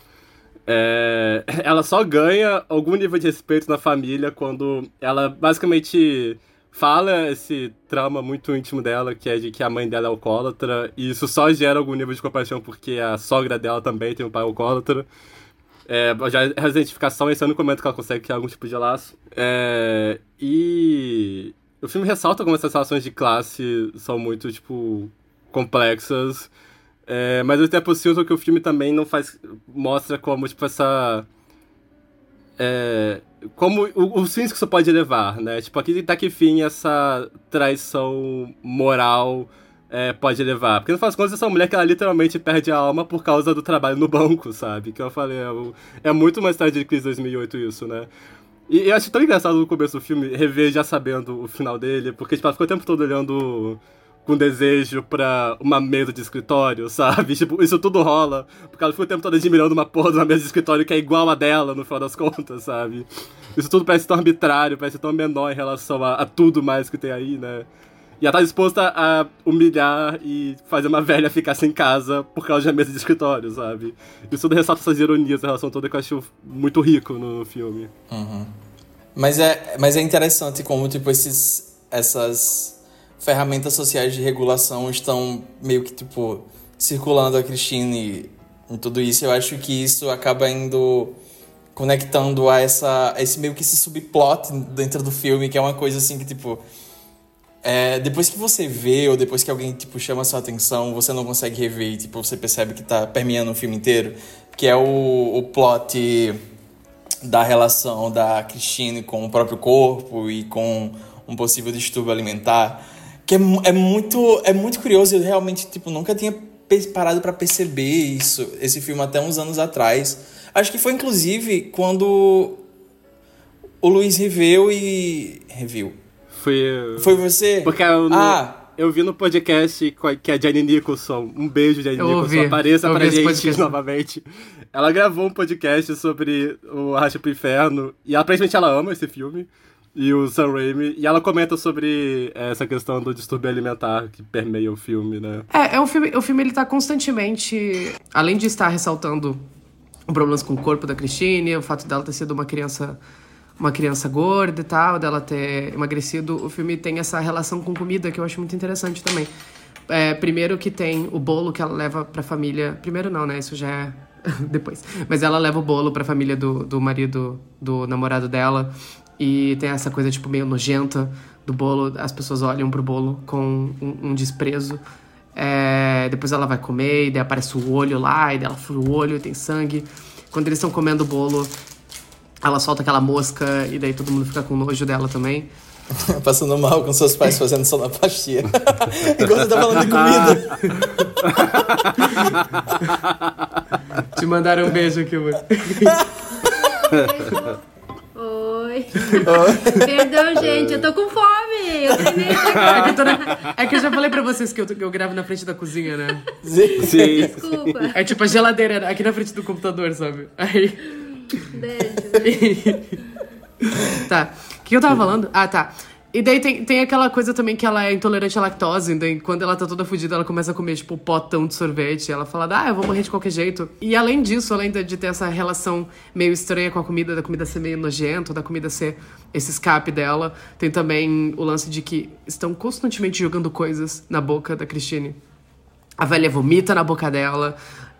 Ela só ganha algum nível de respeito na família quando ela basicamente fala esse trauma muito íntimo dela, que é de que a mãe dela é alcoólatra, e isso só gera algum nível de compaixão porque a sogra dela também tem um pai alcoólatra. Já a identificação, esse é o único momento que ela consegue criar algum tipo de laço. E o filme ressalta como essas relações de classe são muito, tipo, complexas. Mas até é possível que o filme também não mostra como, tipo, essa... como os fins que isso pode levar, né? Tipo, até que fim essa traição moral pode levar. Porque no final das contas, essa mulher que ela literalmente perde a alma por causa do trabalho no banco, sabe? Que eu falei, é muito mais tarde de crise 2008 isso, né? E eu acho tão engraçado no começo do filme rever já sabendo o final dele, porque tipo, ela ficou o tempo todo olhando com desejo pra uma mesa de escritório, sabe? Tipo, isso tudo rola, porque ela ficou o tempo todo admirando uma porra de uma mesa de escritório que é igual a dela, no final das contas, sabe? Isso tudo parece tão arbitrário, parece tão menor em relação a tudo mais que tem aí, né? E ela tá disposta a humilhar e fazer uma velha ficar sem casa por causa de uma mesa de escritório, sabe? Isso tudo ressalta essas ironias em relação toda que eu acho muito rico no filme. Uhum. Mas é interessante como, tipo, essas ferramentas sociais de regulação estão meio que, tipo, circulando a Christine em tudo isso. Eu acho que isso acaba indo conectando a esse meio que esse subplot dentro do filme, que é uma coisa assim que, tipo... depois que você vê, ou depois que alguém, tipo, chama a sua atenção, você não consegue rever e, tipo, você percebe que tá permeando o filme inteiro, que é o plot da relação da Christine com o próprio corpo e com um possível distúrbio alimentar, que é muito curioso. Eu realmente, tipo, nunca tinha parado pra perceber esse filme até uns anos atrás. Acho que foi, inclusive, quando o Luiz reviu. Foi você? Porque eu vi no podcast que a Jenny Nicholson, um beijo, Jenny Nicholson, apareça pra gente novamente. Ela gravou um podcast sobre o Arrasta pro Inferno, e aparentemente ela ama esse filme, e o Sam Raimi, e ela comenta sobre essa questão do distúrbio alimentar que permeia o filme, né? O filme ele tá constantemente, além de estar ressaltando problemas com o corpo da Christine, o fato dela ter sido uma criança gorda e tal, dela ter emagrecido, o filme tem essa relação com comida que eu acho muito interessante também. Primeiro que tem o bolo que ela leva pra família... Primeiro não, né? Isso já é depois. Mas ela leva o bolo pra família do marido, do namorado dela, e tem essa coisa, tipo, meio nojenta do bolo. As pessoas olham pro bolo com um desprezo. Depois ela vai comer, e daí aparece o olho lá, e daí ela fura o olho, tem sangue. Quando eles estão comendo o bolo, ela solta aquela mosca, e daí todo mundo fica com nojo dela também. Passando mal com seus pais fazendo sonoplastia. Enquanto você tá falando de comida. Te mandaram um beijo aqui, amor. Oi. Perdão, gente, eu tô com fome. Eu treinei agora. É que eu já falei pra vocês que eu gravo na frente da cozinha, né? Sim. Desculpa. É tipo a geladeira aqui na frente do computador, sabe? Aí... Beijo. Tá. O que eu tava falando? Ah, tá. E daí tem aquela coisa também que ela é intolerante à lactose, daí quando ela tá toda fodida, ela começa a comer, tipo, potão de sorvete. Ela fala, eu vou morrer de qualquer jeito. E além disso, além de ter essa relação meio estranha com a comida, da comida ser meio nojenta, da comida ser esse escape dela, tem também o lance de que estão constantemente jogando coisas na boca da Christine. A velha vomita na boca dela.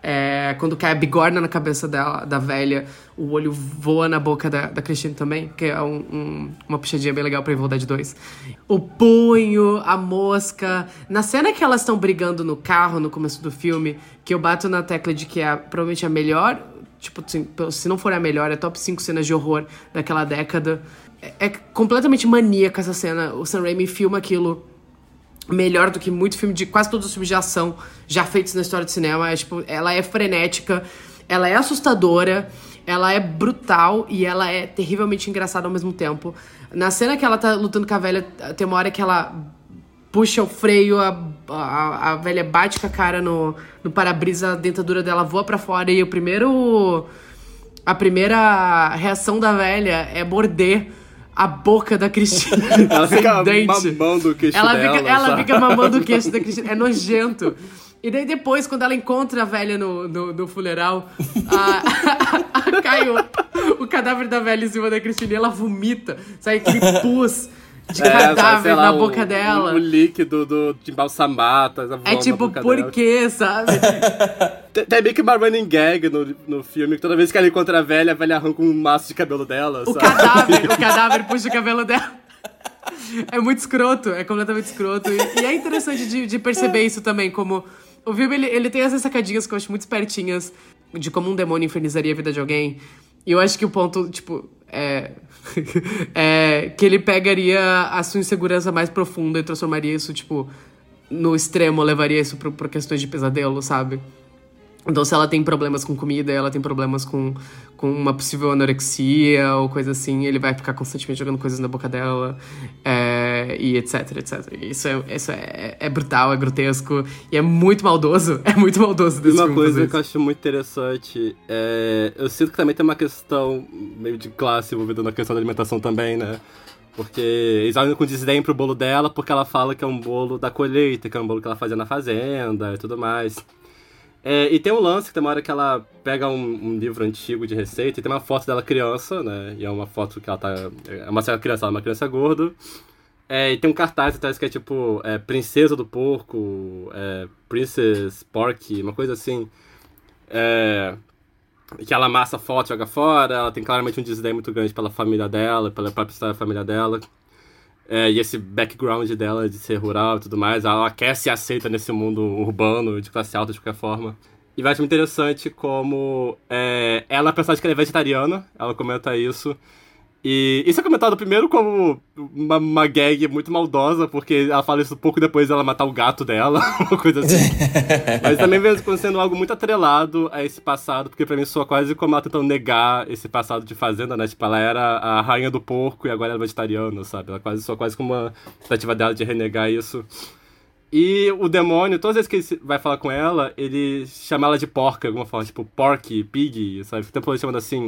Quando cai a bigorna na cabeça da velha, o olho voa na boca da Christine também, que é uma puxadinha bem legal pra Evil Dead 2. O punho, a mosca. Na cena que elas estão brigando no carro, no começo do filme, que eu bato na tecla de que é provavelmente a melhor, tipo, se não for a melhor, é top 5 cenas de horror daquela década. É completamente maníaca essa cena. O Sam Raimi filma aquilo melhor do que muito filme quase todos os filmes de ação já feitos na história do cinema. Ela é frenética, ela é assustadora, ela é brutal e ela é terrivelmente engraçada ao mesmo tempo. Na cena que ela tá lutando com a velha, tem uma hora que ela puxa o freio, a velha bate com a cara no para-brisa, a dentadura dela voa pra fora e a primeira reação da velha é morder a boca da Cristina. Ela fica mamando o queixo dela. Ela fica mamando o queixo da Cristina. É nojento. E daí depois, quando ela encontra a velha no funeral, cai o cadáver da velha em cima da Cristina e ela vomita. Sai aquele pus de cadáver na boca dela. O líquido de embalsamata. É tipo, por quê, sabe? Tem meio que uma running gag no filme, que toda vez que ela encontra a velha arranca um maço de cabelo dela, o cadáver puxa o cabelo dela. É muito escroto, é completamente escroto. E é interessante de perceber isso também, como o filme ele tem essas sacadinhas que eu acho muito espertinhas de como um demônio infernizaria a vida de alguém. E eu acho que o ponto, tipo, é que ele pegaria a sua insegurança mais profunda e transformaria isso, tipo, no extremo, levaria isso pra questões de pesadelo, sabe? Então, se ela tem problemas com comida, ela tem problemas com uma possível anorexia ou coisa assim, ele vai ficar constantemente jogando coisas na boca dela, e etc, etc. Isso é brutal, é grotesco e é muito maldoso. É muito maldoso desse filme. Uma coisa que eu acho muito interessante eu sinto que também tem uma questão meio de classe envolvida na questão da alimentação também, né? Porque eles olham com desdém pro bolo dela porque ela fala que é um bolo da colheita, que é um bolo que ela fazia na fazenda e tudo mais. E tem um lance que tem uma hora que ela pega um livro antigo de receita e tem uma foto dela criança, né? E é uma foto que ela tá... É uma criança, ela é uma criança gorda. E tem um cartaz atrás que é tipo Princesa do Porco, Princess Pork, uma coisa assim. Que ela amassa a foto, joga fora. Ela tem claramente um desdém muito grande pela família dela, pela própria história da família dela. E esse background dela de ser rural e tudo mais, ela quer se aceita nesse mundo urbano, de classe alta de qualquer forma. E vai ser muito interessante como ela, apesar de que ela é vegetariana, ela comenta isso. E isso é comentado primeiro como uma gag muito maldosa, porque ela fala isso pouco depois dela matar o gato dela, uma coisa assim. Mas também vem sendo algo muito atrelado a esse passado, porque pra mim soa quase como ela tentando negar esse passado de fazenda, né? Tipo, ela era a rainha do porco e agora ela é vegetariana, sabe? Ela soa quase como uma tentativa dela de renegar isso. E o demônio, todas as vezes que ele vai falar com ela, ele chama ela de porca, de alguma forma, tipo pork, pig, sabe? Fica o tempo todo chamando assim.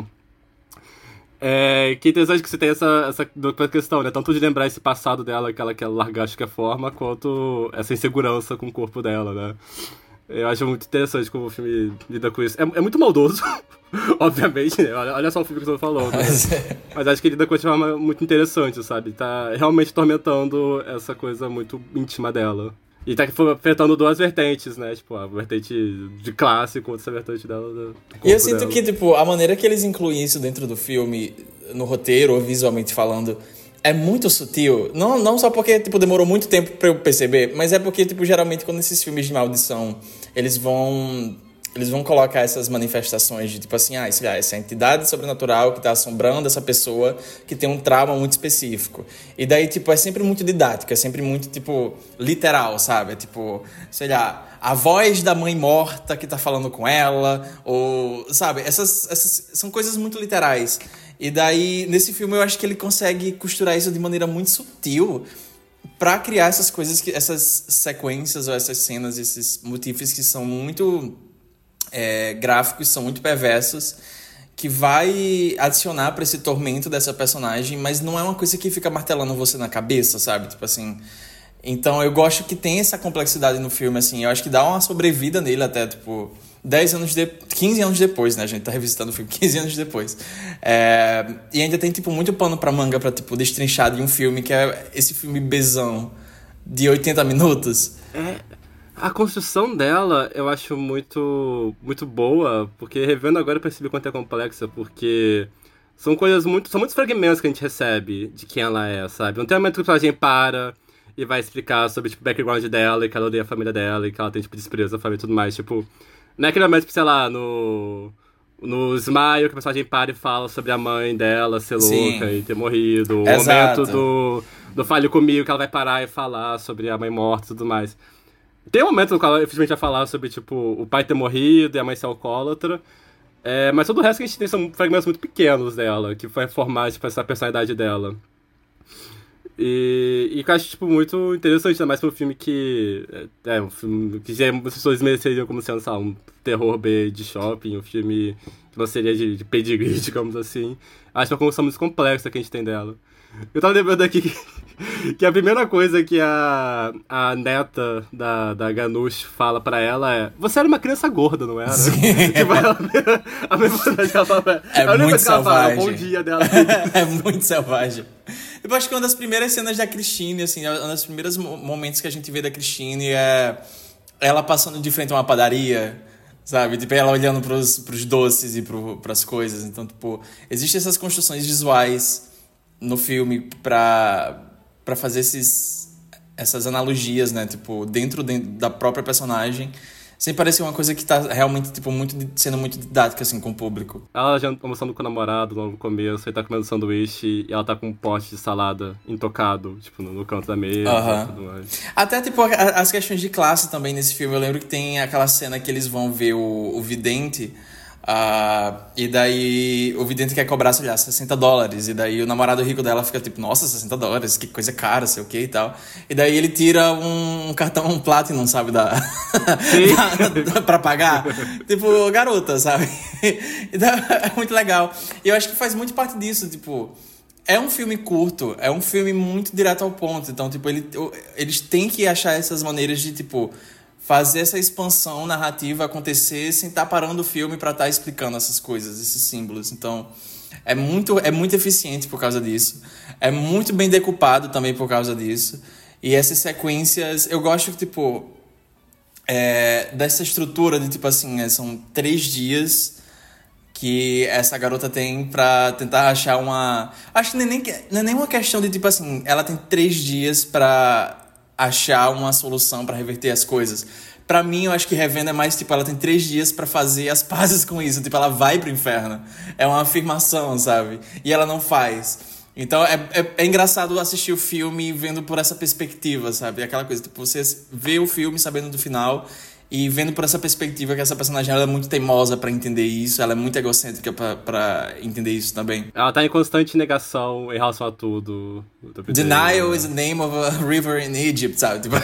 Que interessante que você tem essa questão, né? Tanto de lembrar esse passado dela que ela quer largar de qualquer forma, quanto essa insegurança com o corpo dela, né? Eu acho muito interessante como o filme lida com isso. É muito maldoso, obviamente, né? Olha só o filme que você falou, né? Mas acho que ele lida com isso de forma muito interessante, sabe? Tá realmente tormentando essa coisa muito íntima dela. E tá afetando duas vertentes, né? Tipo, a vertente de classe contra essa vertente dela. E eu sinto que, tipo, a maneira que eles incluem isso dentro do filme, no roteiro ou visualmente falando, é muito sutil. Não só porque, tipo, demorou muito tempo pra eu perceber, mas é porque, tipo, geralmente quando esses filmes de maldição, eles vão colocar essas manifestações de, tipo assim, essa entidade sobrenatural que tá assombrando essa pessoa que tem um trauma muito específico. E daí, tipo, é sempre muito didático, é sempre muito, tipo, literal, sabe? É tipo, sei lá, a voz da mãe morta que tá falando com ela, ou, sabe? Essas são coisas muito literais. E daí, nesse filme, eu acho que ele consegue costurar isso de maneira muito sutil pra criar essas coisas, essas sequências ou essas cenas, esses motivos que são muito... gráficos, são muito perversos, que vai adicionar pra esse tormento dessa personagem, mas não é uma coisa que fica martelando você na cabeça, sabe? Tipo assim... Então eu gosto que tem essa complexidade no filme, assim. Eu acho que dá uma sobrevida nele até, tipo... 15 anos depois, né? A gente tá revisitando o filme 15 anos depois. E ainda tem, tipo, muito pano pra manga pra, tipo, destrinchar de um filme que é esse filme Bezão de 80 minutos. A construção dela eu acho muito, muito boa, porque revendo agora eu percebi quanto é complexa, porque são muitos fragmentos que a gente recebe de quem ela é, sabe? Não tem um momento que o personagem para e vai explicar sobre, tipo, o background dela, e que ela odeia a família dela, e que ela tem, tipo, desprezo da família e tudo mais, tipo... Não é aquele momento, tipo, sei lá, no Smile, que o personagem para e fala sobre a mãe dela ser louca e ter morrido. O Exato. momento do Fale Comigo, que ela vai parar e falar sobre a mãe morta e tudo mais. Tem um momento no qual ela efetivamente vai falar sobre, tipo, o pai ter morrido e a mãe ser alcoólatra. Mas todo o resto que a gente tem são fragmentos muito pequenos dela, que vai formar, tipo, essa personalidade dela. E que eu acho, tipo, muito interessante, ainda mais pra um filme que... um filme que já as pessoas mereceriam como sendo, sabe, um terror B de shopping, um filme que não seria de pedigree, digamos assim. Acho uma construção muito complexa que a gente tem dela. Eu tava lembrando aqui que a primeira coisa que a neta da Ganush fala pra ela é: você era uma criança gorda, não era? Tipo, a mesma coisa que ela fala. É muito selvagem. Bom dia dela. É muito selvagem. Eu acho que uma das primeiras cenas da Christine, assim, um dos primeiros momentos que a gente vê da Christine é ela passando de frente a uma padaria, sabe? Tipo, ela olhando pros doces e pras coisas. Então, tipo, existem essas construções visuais no filme pra fazer essas analogias, né? Tipo, dentro da própria personagem, sem parecer uma coisa que tá realmente, tipo, sendo muito didática, assim, com o público. Ela já almoçando com o namorado no começo, ele tá comendo sanduíche e ela tá com um pote de salada intocado, tipo, no canto da mesa e tudo mais. Até, tipo, as questões de classe também nesse filme. Eu lembro que tem aquela cena que eles vão ver o vidente, e daí o vidente quer cobrar, sei lá, $60. E daí o namorado rico dela fica tipo, nossa, $60, que coisa cara, sei o que e tal. E daí ele tira um cartão Platinum, sabe, pra pagar. Tipo, garota, sabe? Então, é muito legal. E eu acho que faz muito parte disso, tipo... É um filme curto, é um filme muito direto ao ponto. Então, tipo, eles têm que achar essas maneiras de, tipo... fazer essa expansão narrativa acontecer sem estar parando o filme para estar explicando essas coisas, esses símbolos. Então, é muito eficiente por causa disso. É muito bem decupado também por causa disso. E essas sequências... Eu gosto, tipo... dessa estrutura de, tipo assim... são 3 dias que essa garota tem pra tentar achar uma... Acho que não é nem uma questão de, tipo assim... Ela tem 3 dias pra... achar uma solução pra reverter as coisas. Pra mim, eu acho que revendo é mais, tipo, ela tem 3 dias pra fazer as pazes com isso. Tipo, ela vai pro inferno. É uma afirmação, sabe? E ela não faz. Então, é engraçado assistir o filme vendo por essa perspectiva, sabe? Aquela coisa, tipo, você vê o filme sabendo do final e vendo por essa perspectiva que essa personagem ela é muito teimosa pra entender isso, ela é muito egocêntrica pra entender isso também. Ela tá em constante negação em relação a tudo. Denial is the name of a river in Egypt, sabe? Tipo...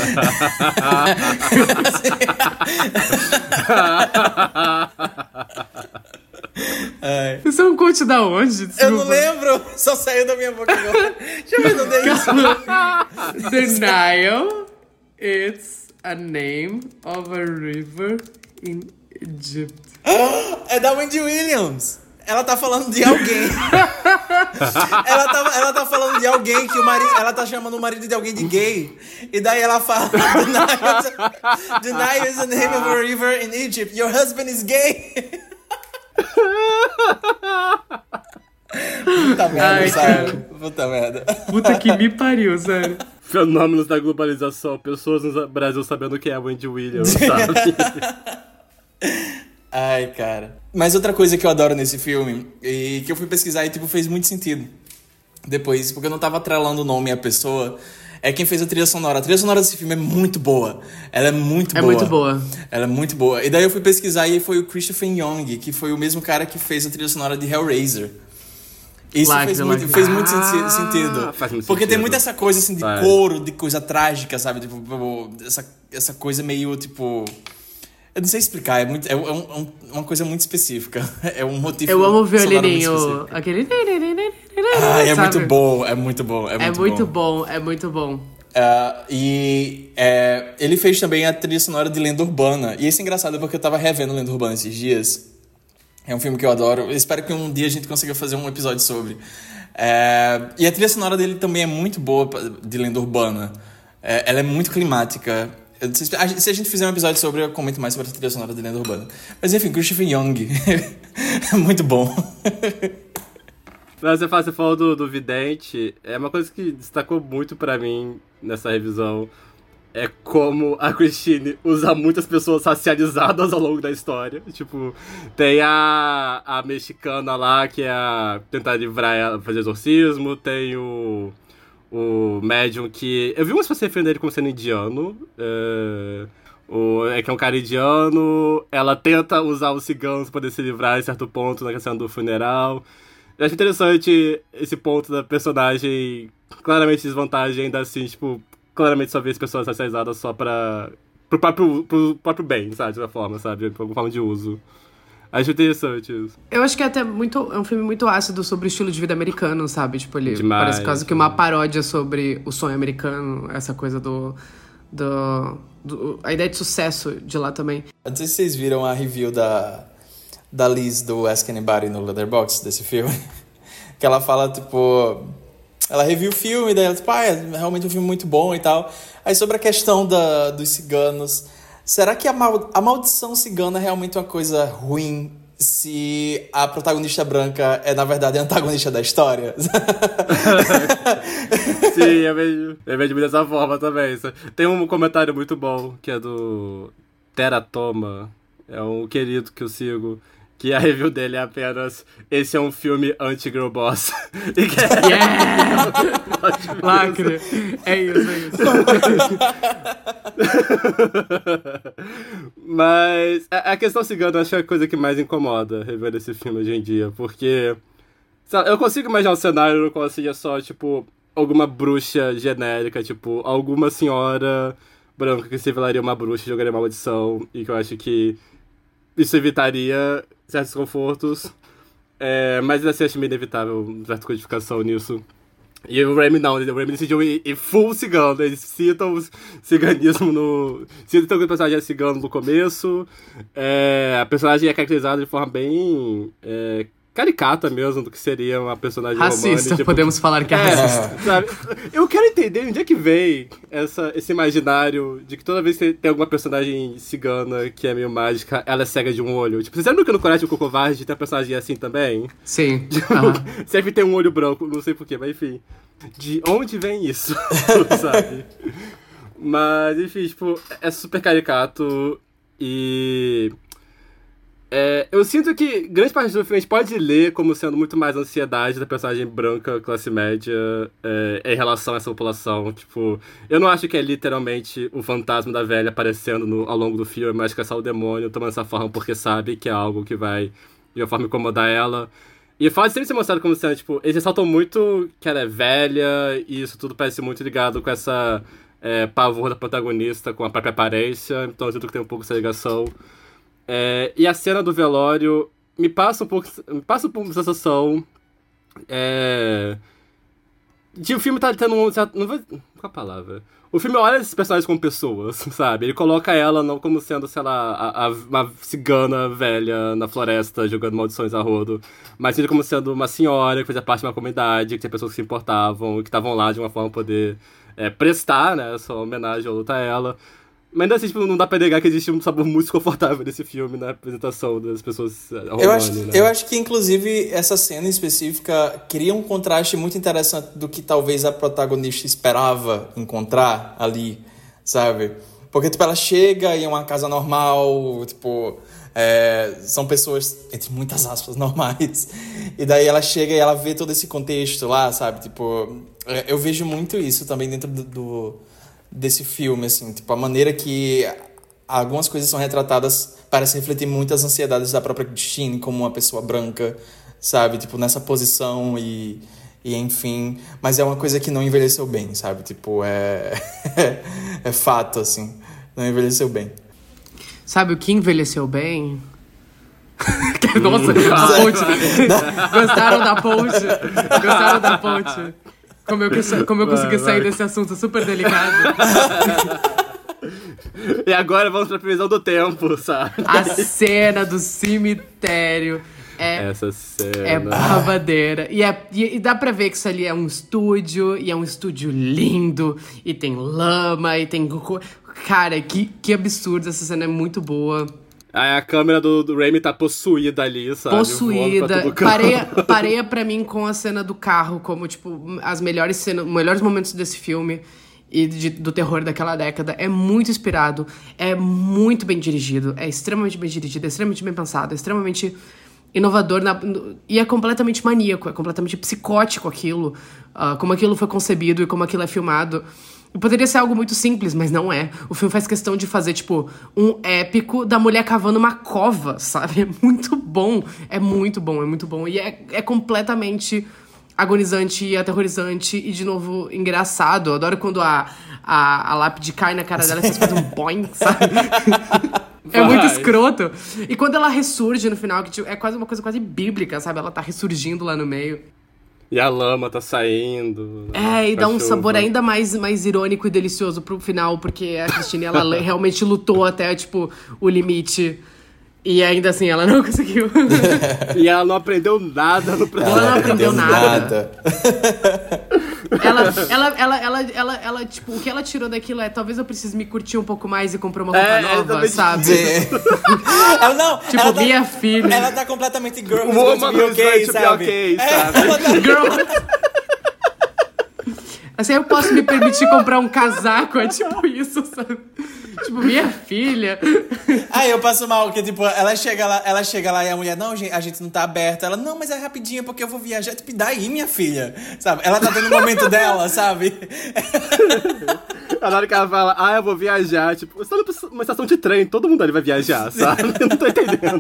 Isso é um coach da onde? Desculpa. Eu não lembro, só saiu da minha boca agora. Deixa eu ver de onde é isso. Denial, it's a name of a river in Egypt. É da Wendy Williams. Ela tá falando de alguém. ela tá falando de alguém que o marido... Ela tá chamando o marido de alguém de gay. E daí ela fala... Denial is the name of a river in Egypt. Your husband is gay. Puta merda, sabe? Puta merda. Puta que me pariu, sério. Fenômenos da globalização. Pessoas no Brasil sabendo quem é a Wendy Williams, sabe? Ai, cara. Mas outra coisa que eu adoro nesse filme, e que eu fui pesquisar e, tipo, fez muito sentido depois, porque eu não tava atrelando o nome à pessoa, é quem fez a trilha sonora. A trilha sonora desse filme é muito boa. Ela é muito boa. É muito boa. Ela é muito boa. E daí eu fui pesquisar e foi o Christopher Young, que foi o mesmo cara que fez a trilha sonora de Hellraiser. Isso fez muito sentido. Faz muito porque sentido. tem muita essa coisa assim de coro, de coisa trágica, sabe? Tipo, essa coisa meio, tipo... Eu não sei explicar, é uma coisa muito específica. É um motivo. Eu amo o violininho. Aquele. É muito bom, é muito bom. É muito bom, é muito bom. Ele fez também a trilha sonora de Lenda Urbana. E isso é engraçado porque eu tava revendo Lenda Urbana esses dias. É um filme que eu adoro. Eu espero que um dia a gente consiga fazer um episódio sobre. E a trilha sonora dele também é muito boa de Lenda Urbana. Ela é muito climática. Se a gente fizer um episódio sobre, eu comento mais sobre a trilha sonora de Lenda Urbana. Mas enfim, Christopher Young. Muito bom. Você falou do vidente. É uma coisa que destacou muito pra mim nessa revisão. É como a Christine usa muitas pessoas racializadas ao longo da história. Tipo, tem a mexicana lá, que é a tentar livrar ela, fazer exorcismo. Tem o médium que... Eu vi umas pessoas referindo ele como sendo indiano. Que é um cara indiano. Ela tenta usar os ciganos pra poder se livrar em certo ponto na questão do funeral. Eu acho interessante esse ponto da personagem claramente desvantagem, ainda assim, tipo... Claramente só vê as pessoas racializadas só pro próprio bem, sabe? De uma forma, sabe? Por alguma forma de uso. Acho interessante isso. Eu acho que é até é um filme muito ácido sobre o estilo de vida americano, sabe? Tipo, ele Demais, parece quase que uma paródia sobre o sonho americano, essa coisa a ideia de sucesso de lá também. Não sei se vocês viram a review da Liz do Ask Anybody no Letterboxd desse filme. Que ela fala, tipo... Ela review o filme, daí ela, tipo, é realmente um filme muito bom e tal. Aí sobre a questão dos ciganos, será que a maldição cigana é realmente uma coisa ruim se a protagonista branca é, na verdade, a antagonista da história? Sim, eu vejo dessa forma também. Tem um comentário muito bom, que é do Teratoma, é um querido que eu sigo, que a review dele é apenas: esse é um filme anti-girl boss. E que Lacre. É isso. Mas a questão cigana, eu acho que é a coisa que mais incomoda revendo esse filme hoje em dia. Porque sabe, eu consigo imaginar um cenário no qual seja só, tipo, alguma bruxa genérica, tipo, alguma senhora branca que se revelaria uma bruxa e jogaria uma maldição. E que eu acho que isso evitaria certos confortos, mas ainda assim acho meio inevitável certa codificação nisso. E o Raimi não, o Raimi decidiu ir full cigano, eles citam o ciganismo citam que o personagem é cigano no começo, a personagem é caracterizada de forma bem caricata mesmo do que seria uma personagem racista, tipo, podemos falar que é racista. Sabe? Eu quero entender onde é que vem esse imaginário de que toda vez que tem alguma personagem cigana que é meio mágica, ela é cega de um olho. Tipo, vocês lembram que no Coragem do Covarde tem uma personagem assim também? Sim. Tipo, sempre tem um olho branco, não sei porquê, mas enfim. De onde vem isso? Sabe? Mas, enfim, tipo, é super caricato e... eu sinto que grande parte do filme a gente pode ler como sendo muito mais a ansiedade da personagem branca, classe média, em relação a essa população. Tipo, eu não acho que é literalmente o fantasma da velha aparecendo ao longo do filme, mas que é só o demônio tomando essa forma porque sabe que é algo que vai, de uma forma, incomodar ela. E o fato de sempre ser mostrado como sendo, tipo, eles ressaltam muito que ela é velha, e isso tudo parece muito ligado com essa pavor da protagonista, com a própria aparência, então eu sinto que tem um pouco essa ligação. E a cena do velório me passa um pouco uma sensação de o filme tá tendo qual a palavra? O filme olha esses personagens como pessoas, sabe? Ele coloca ela não como sendo, sei lá, uma cigana velha na floresta jogando maldições a rodo, mas sim como sendo uma senhora que fazia parte de uma comunidade, que tinha pessoas que se importavam, que estavam lá de uma forma poder prestar, né, essa homenagem ou luta a ela. Mas ainda assim, tipo, não dá pra negar que existe um sabor muito desconfortável nesse filme, na apresentação das pessoas rolando, eu acho que, inclusive, essa cena específica cria um contraste muito interessante do que talvez a protagonista esperava encontrar ali, sabe? Porque, tipo, ela chega em uma casa normal, tipo... são pessoas, entre muitas aspas, normais. E daí ela chega e ela vê todo esse contexto lá, sabe? Tipo, eu vejo muito isso também dentro desse filme, assim, tipo, a maneira que algumas coisas são retratadas parece refletir muito as ansiedades da própria Christine como uma pessoa branca, sabe, tipo, nessa posição e enfim, mas é uma coisa que não envelheceu bem, sabe, tipo, é fato, assim, não envelheceu bem. Sabe o que envelheceu bem? Nossa, a ponte. Gostaram da ponte? Gostaram da ponte? Como eu consegui sair desse assunto super delicado. E agora vamos pra previsão do tempo, sabe? A cena do cemitério. essa cena. É babadeira. E dá pra ver que isso ali é um estúdio, e é um estúdio lindo, e tem lama, e tem... Cara, que absurdo, essa cena é muito boa. Aí a câmera do Raimi tá possuída ali, sabe? Possuída. Pareia pra mim com a cena do carro, como, tipo, as melhores cenas, os melhores momentos desse filme e do terror daquela década. É muito inspirado, é muito bem dirigido, é extremamente bem dirigido, é extremamente bem pensado, é extremamente inovador e é completamente maníaco, é completamente psicótico aquilo, como aquilo foi concebido e como aquilo é filmado. Poderia ser algo muito simples, mas não é. O filme faz questão de fazer, tipo, um épico da mulher cavando uma cova, sabe? É muito bom. É muito bom, é muito bom. E é completamente agonizante e aterrorizante e, de novo, engraçado. Eu adoro quando a lápide cai na cara dela e faz um boing, sabe? É muito escroto. E quando ela ressurge no final, que tipo, é quase uma coisa quase bíblica, sabe? Ela tá ressurgindo lá no meio. E a lama tá saindo. E dá um sabor ainda mais irônico e delicioso pro final, porque a Christine, ela realmente lutou até, tipo, o limite. E ainda assim, ela não conseguiu. E ela não aprendeu nada no processo. Ela não aprendeu nada. Ela, tipo, o que ela tirou daquilo é: talvez eu precise me curtir um pouco mais e comprar uma roupa nova, sabe? Ela não. Tipo, ela minha filha. Ela tá completamente girl who's going to be okay, sabe? Girl. Assim, eu posso me permitir comprar um casaco, é tipo isso, sabe? Tipo, minha filha. Aí eu passo mal, porque, tipo, ela chega lá e a mulher, não, gente, a gente não tá aberta. Ela, não, mas é rapidinho porque eu vou viajar. Tipo, daí, minha filha, sabe? Ela tá tendo o momento dela, sabe? Na hora que ela fala, eu vou viajar, tipo, você tá numa estação de trem, todo mundo ali vai viajar, sabe? Eu não tô entendendo.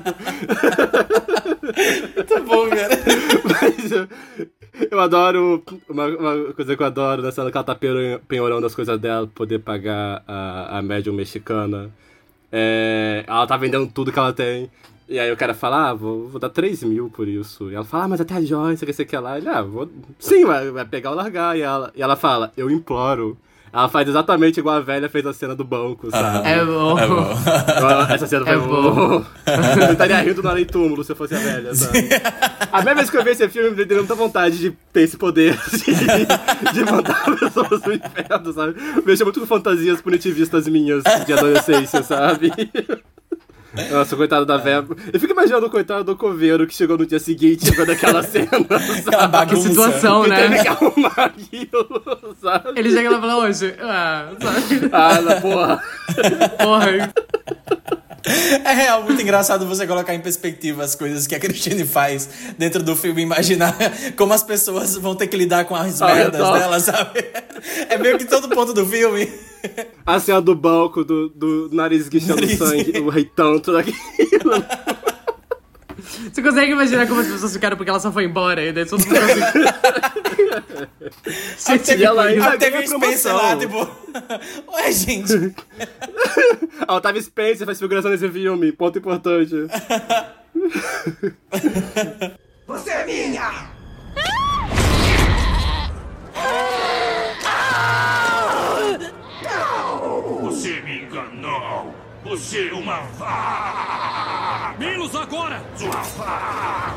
Tá bom, cara. Mas eu adoro, uma coisa que eu adoro nessa cena que ela tá penhorando as coisas dela pra poder pagar a médium mexicana. Ela tá vendendo tudo que ela tem. E aí o cara fala, vou dar 3 mil por isso. E ela fala, mas até a joia, você quer lá? Ele, sim, vai pegar ou largar. E ela fala, eu imploro. Ela faz exatamente igual a velha fez a cena do banco, sabe? É bom. É bom. Essa cena foi boa. Eu estaria rindo no além-túmulo se eu fosse a velha, sabe? A mesma vez que eu vi esse filme, me deu muita vontade de ter esse poder, assim, de mandar pessoas no inferno, sabe? Mexer muito com fantasias punitivistas minhas de adolescência, sabe? Nossa, coitado da véia. Eu fico imaginando o coitado do coveiro que chegou no dia seguinte vendo aquela cena. Aquela bagunça. Que situação, que né? teve que arrumar aquilo, sabe? Ele chega lá e fala, hoje, sabe? Porra. Porra. É real, muito engraçado você colocar em perspectiva as coisas que a Christine faz dentro do filme, imaginar como as pessoas vão ter que lidar com as merdas dela, sabe? É meio que todo ponto do filme. A cena do banco, do nariz guichando sangue, o reitão, tudo aquilo. Você consegue imaginar como as pessoas ficaram porque ela só foi embora e daí todo mundo assim... Teve um Spencer lá, tipo... Ué, gente... A Otávia Spencer faz figuração nesse filme, ponto importante. Você é minha! Você me enganou! Você é uma vá! Milos agora! Sua vá!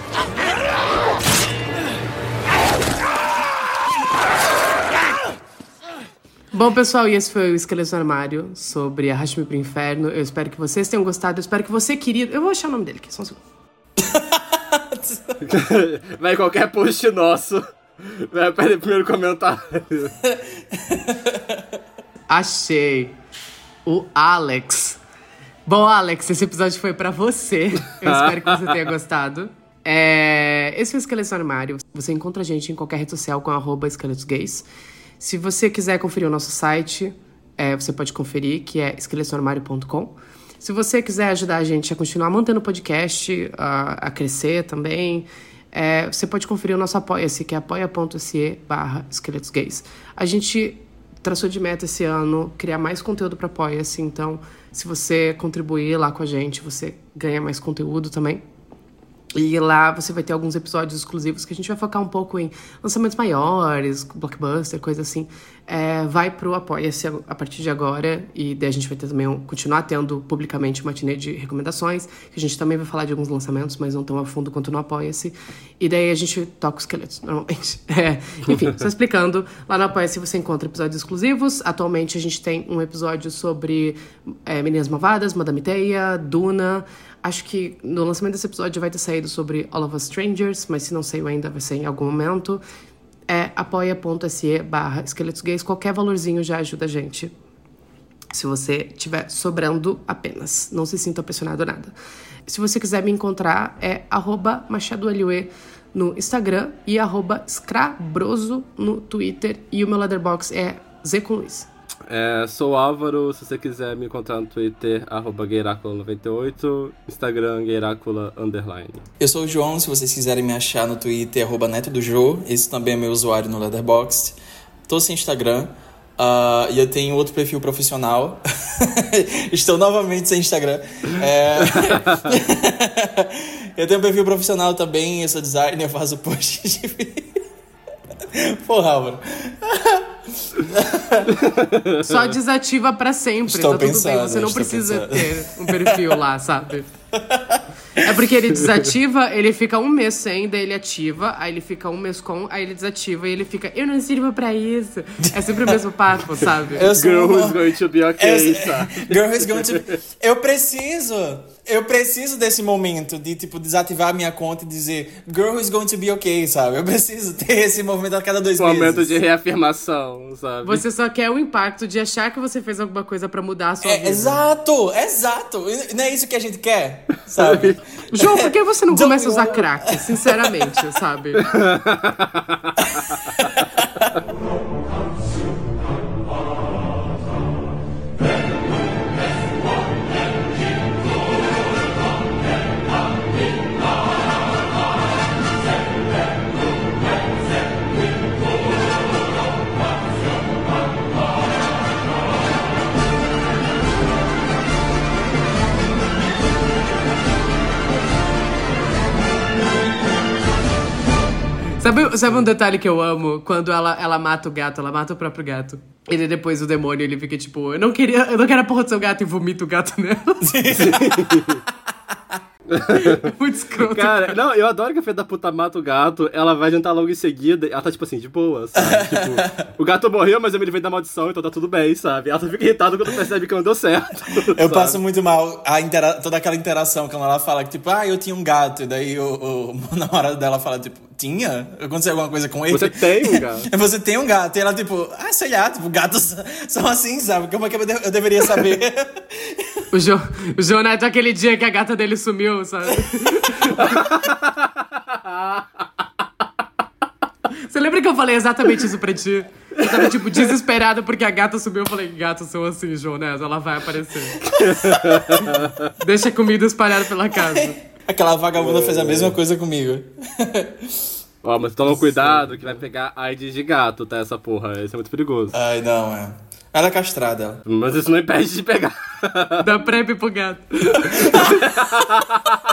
Bom, pessoal, e esse foi o Esqueleto no Armário sobre Arraste-me pro Inferno. Eu espero que vocês tenham gostado. Eu espero que você, querido... Eu vou achar o nome dele aqui, só um segundo. Vai qualquer post nosso. Vai perder o primeiro comentário. Achei. O Alex. Bom, Alex, esse episódio foi pra você. Eu espero que você tenha gostado. Esse foi o Esqueleto no Armário. Você encontra a gente em qualquer rede social com @esqueletosgays. Se você quiser conferir o nosso site, você pode conferir, que é esqueletonoarmario.com. Se você quiser ajudar a gente a continuar mantendo o podcast, a crescer também, você pode conferir o nosso Apoia-se, que é apoia.se/esqueletosgays. A gente traçou de meta esse ano criar mais conteúdo para Apoia-se, então se você contribuir lá com a gente, você ganha mais conteúdo também. E lá você vai ter alguns episódios exclusivos que a gente vai focar um pouco em lançamentos maiores, blockbuster, coisa assim. Vai pro Apoia-se a partir de agora. E daí a gente vai ter também continuar tendo publicamente uma matinê de recomendações. Que a gente também vai falar de alguns lançamentos, mas não tão a fundo quanto no Apoia-se. E daí a gente toca os esqueletos, normalmente. Enfim, só explicando. Lá no Apoia-se você encontra episódios exclusivos. Atualmente a gente tem um episódio sobre Meninas Malvadas, Madame Teia, Duna. Acho que no lançamento desse episódio vai ter saído sobre All of Us Strangers, mas se não saiu ainda, vai sair em algum momento. apoia.se/esqueletos gays. Qualquer valorzinho já ajuda a gente. Se você estiver sobrando apenas. Não se sinta pressionado nada. Se você quiser me encontrar, @MachadoLue no Instagram e @Scrabroso no Twitter. E o meu letterbox é Z com Luiz. Sou o Álvaro, se você quiser me encontrar no Twitter, @Gueiracula98, Instagram, Gueiracula_. Eu sou o João, se vocês quiserem me achar no Twitter, @NetoDoJô, esse também é meu usuário no Letterboxd. Tô sem Instagram, e eu tenho outro perfil profissional. Estou novamente sem Instagram. Eu tenho um perfil profissional também, eu sou designer, eu faço post de vídeo. Porra, Álvaro. Só desativa pra sempre. Estou tá tudo pensando, bem, você não precisa ter um perfil lá, sabe? É porque ele desativa, ele fica um mês sem, daí ele ativa, aí ele fica um mês com, aí ele desativa e ele fica, eu não sirvo pra isso. É sempre o mesmo papo, sabe? Girl who's going to be okay, sabe? Girl who's going to be... Eu preciso desse momento de, tipo, desativar a minha conta e dizer Girl who's going to be okay, sabe? Eu preciso ter esse momento a cada 2 meses. Momento de reafirmação, sabe? Você só quer o impacto de achar que você fez alguma coisa pra mudar a sua vida. Exato! Não é isso que a gente quer, sabe? João, por que você não começa a usar crack? Sinceramente, sabe? Sabe um detalhe que eu amo? Quando ela mata o gato, ela mata o próprio gato. E depois o demônio, ele fica tipo, eu não quero a porra do seu gato, e vomita o gato nela. Muito escroto. Cara, não, eu adoro que a filha da puta mata o gato, ela vai jantar logo em seguida, ela tá tipo assim, de boa, sabe? Tipo, o gato morreu, mas eu me livrei da maldição, então tá tudo bem, sabe? Ela fica irritada quando percebe que não deu certo. Eu passo muito mal toda aquela interação quando ela fala que, tipo, eu tinha um gato, e daí o namorado dela fala, tipo, tinha? Aconteceu alguma coisa com ele? Você tem um gato? Você tem um gato. E ela, tipo, sei lá, tipo, gatos são assim, sabe? Como é que eu deveria saber? O João Neto, aquele dia que a gata dele sumiu, sabe? Você lembra que eu falei exatamente isso pra ti? Eu tava, tipo, desesperada porque a gata sumiu. Eu falei, gatos são assim, João Neto, ela vai aparecer. Deixa comida espalhada pela casa. Aquela vagabunda fez a mesma coisa comigo. Ó, mas toma cuidado que vai pegar AIDS de gato, tá? Essa porra, isso é muito perigoso. Ai, não, Ela é castrada. Mas isso não impede de pegar. Dá PrEP pro gato.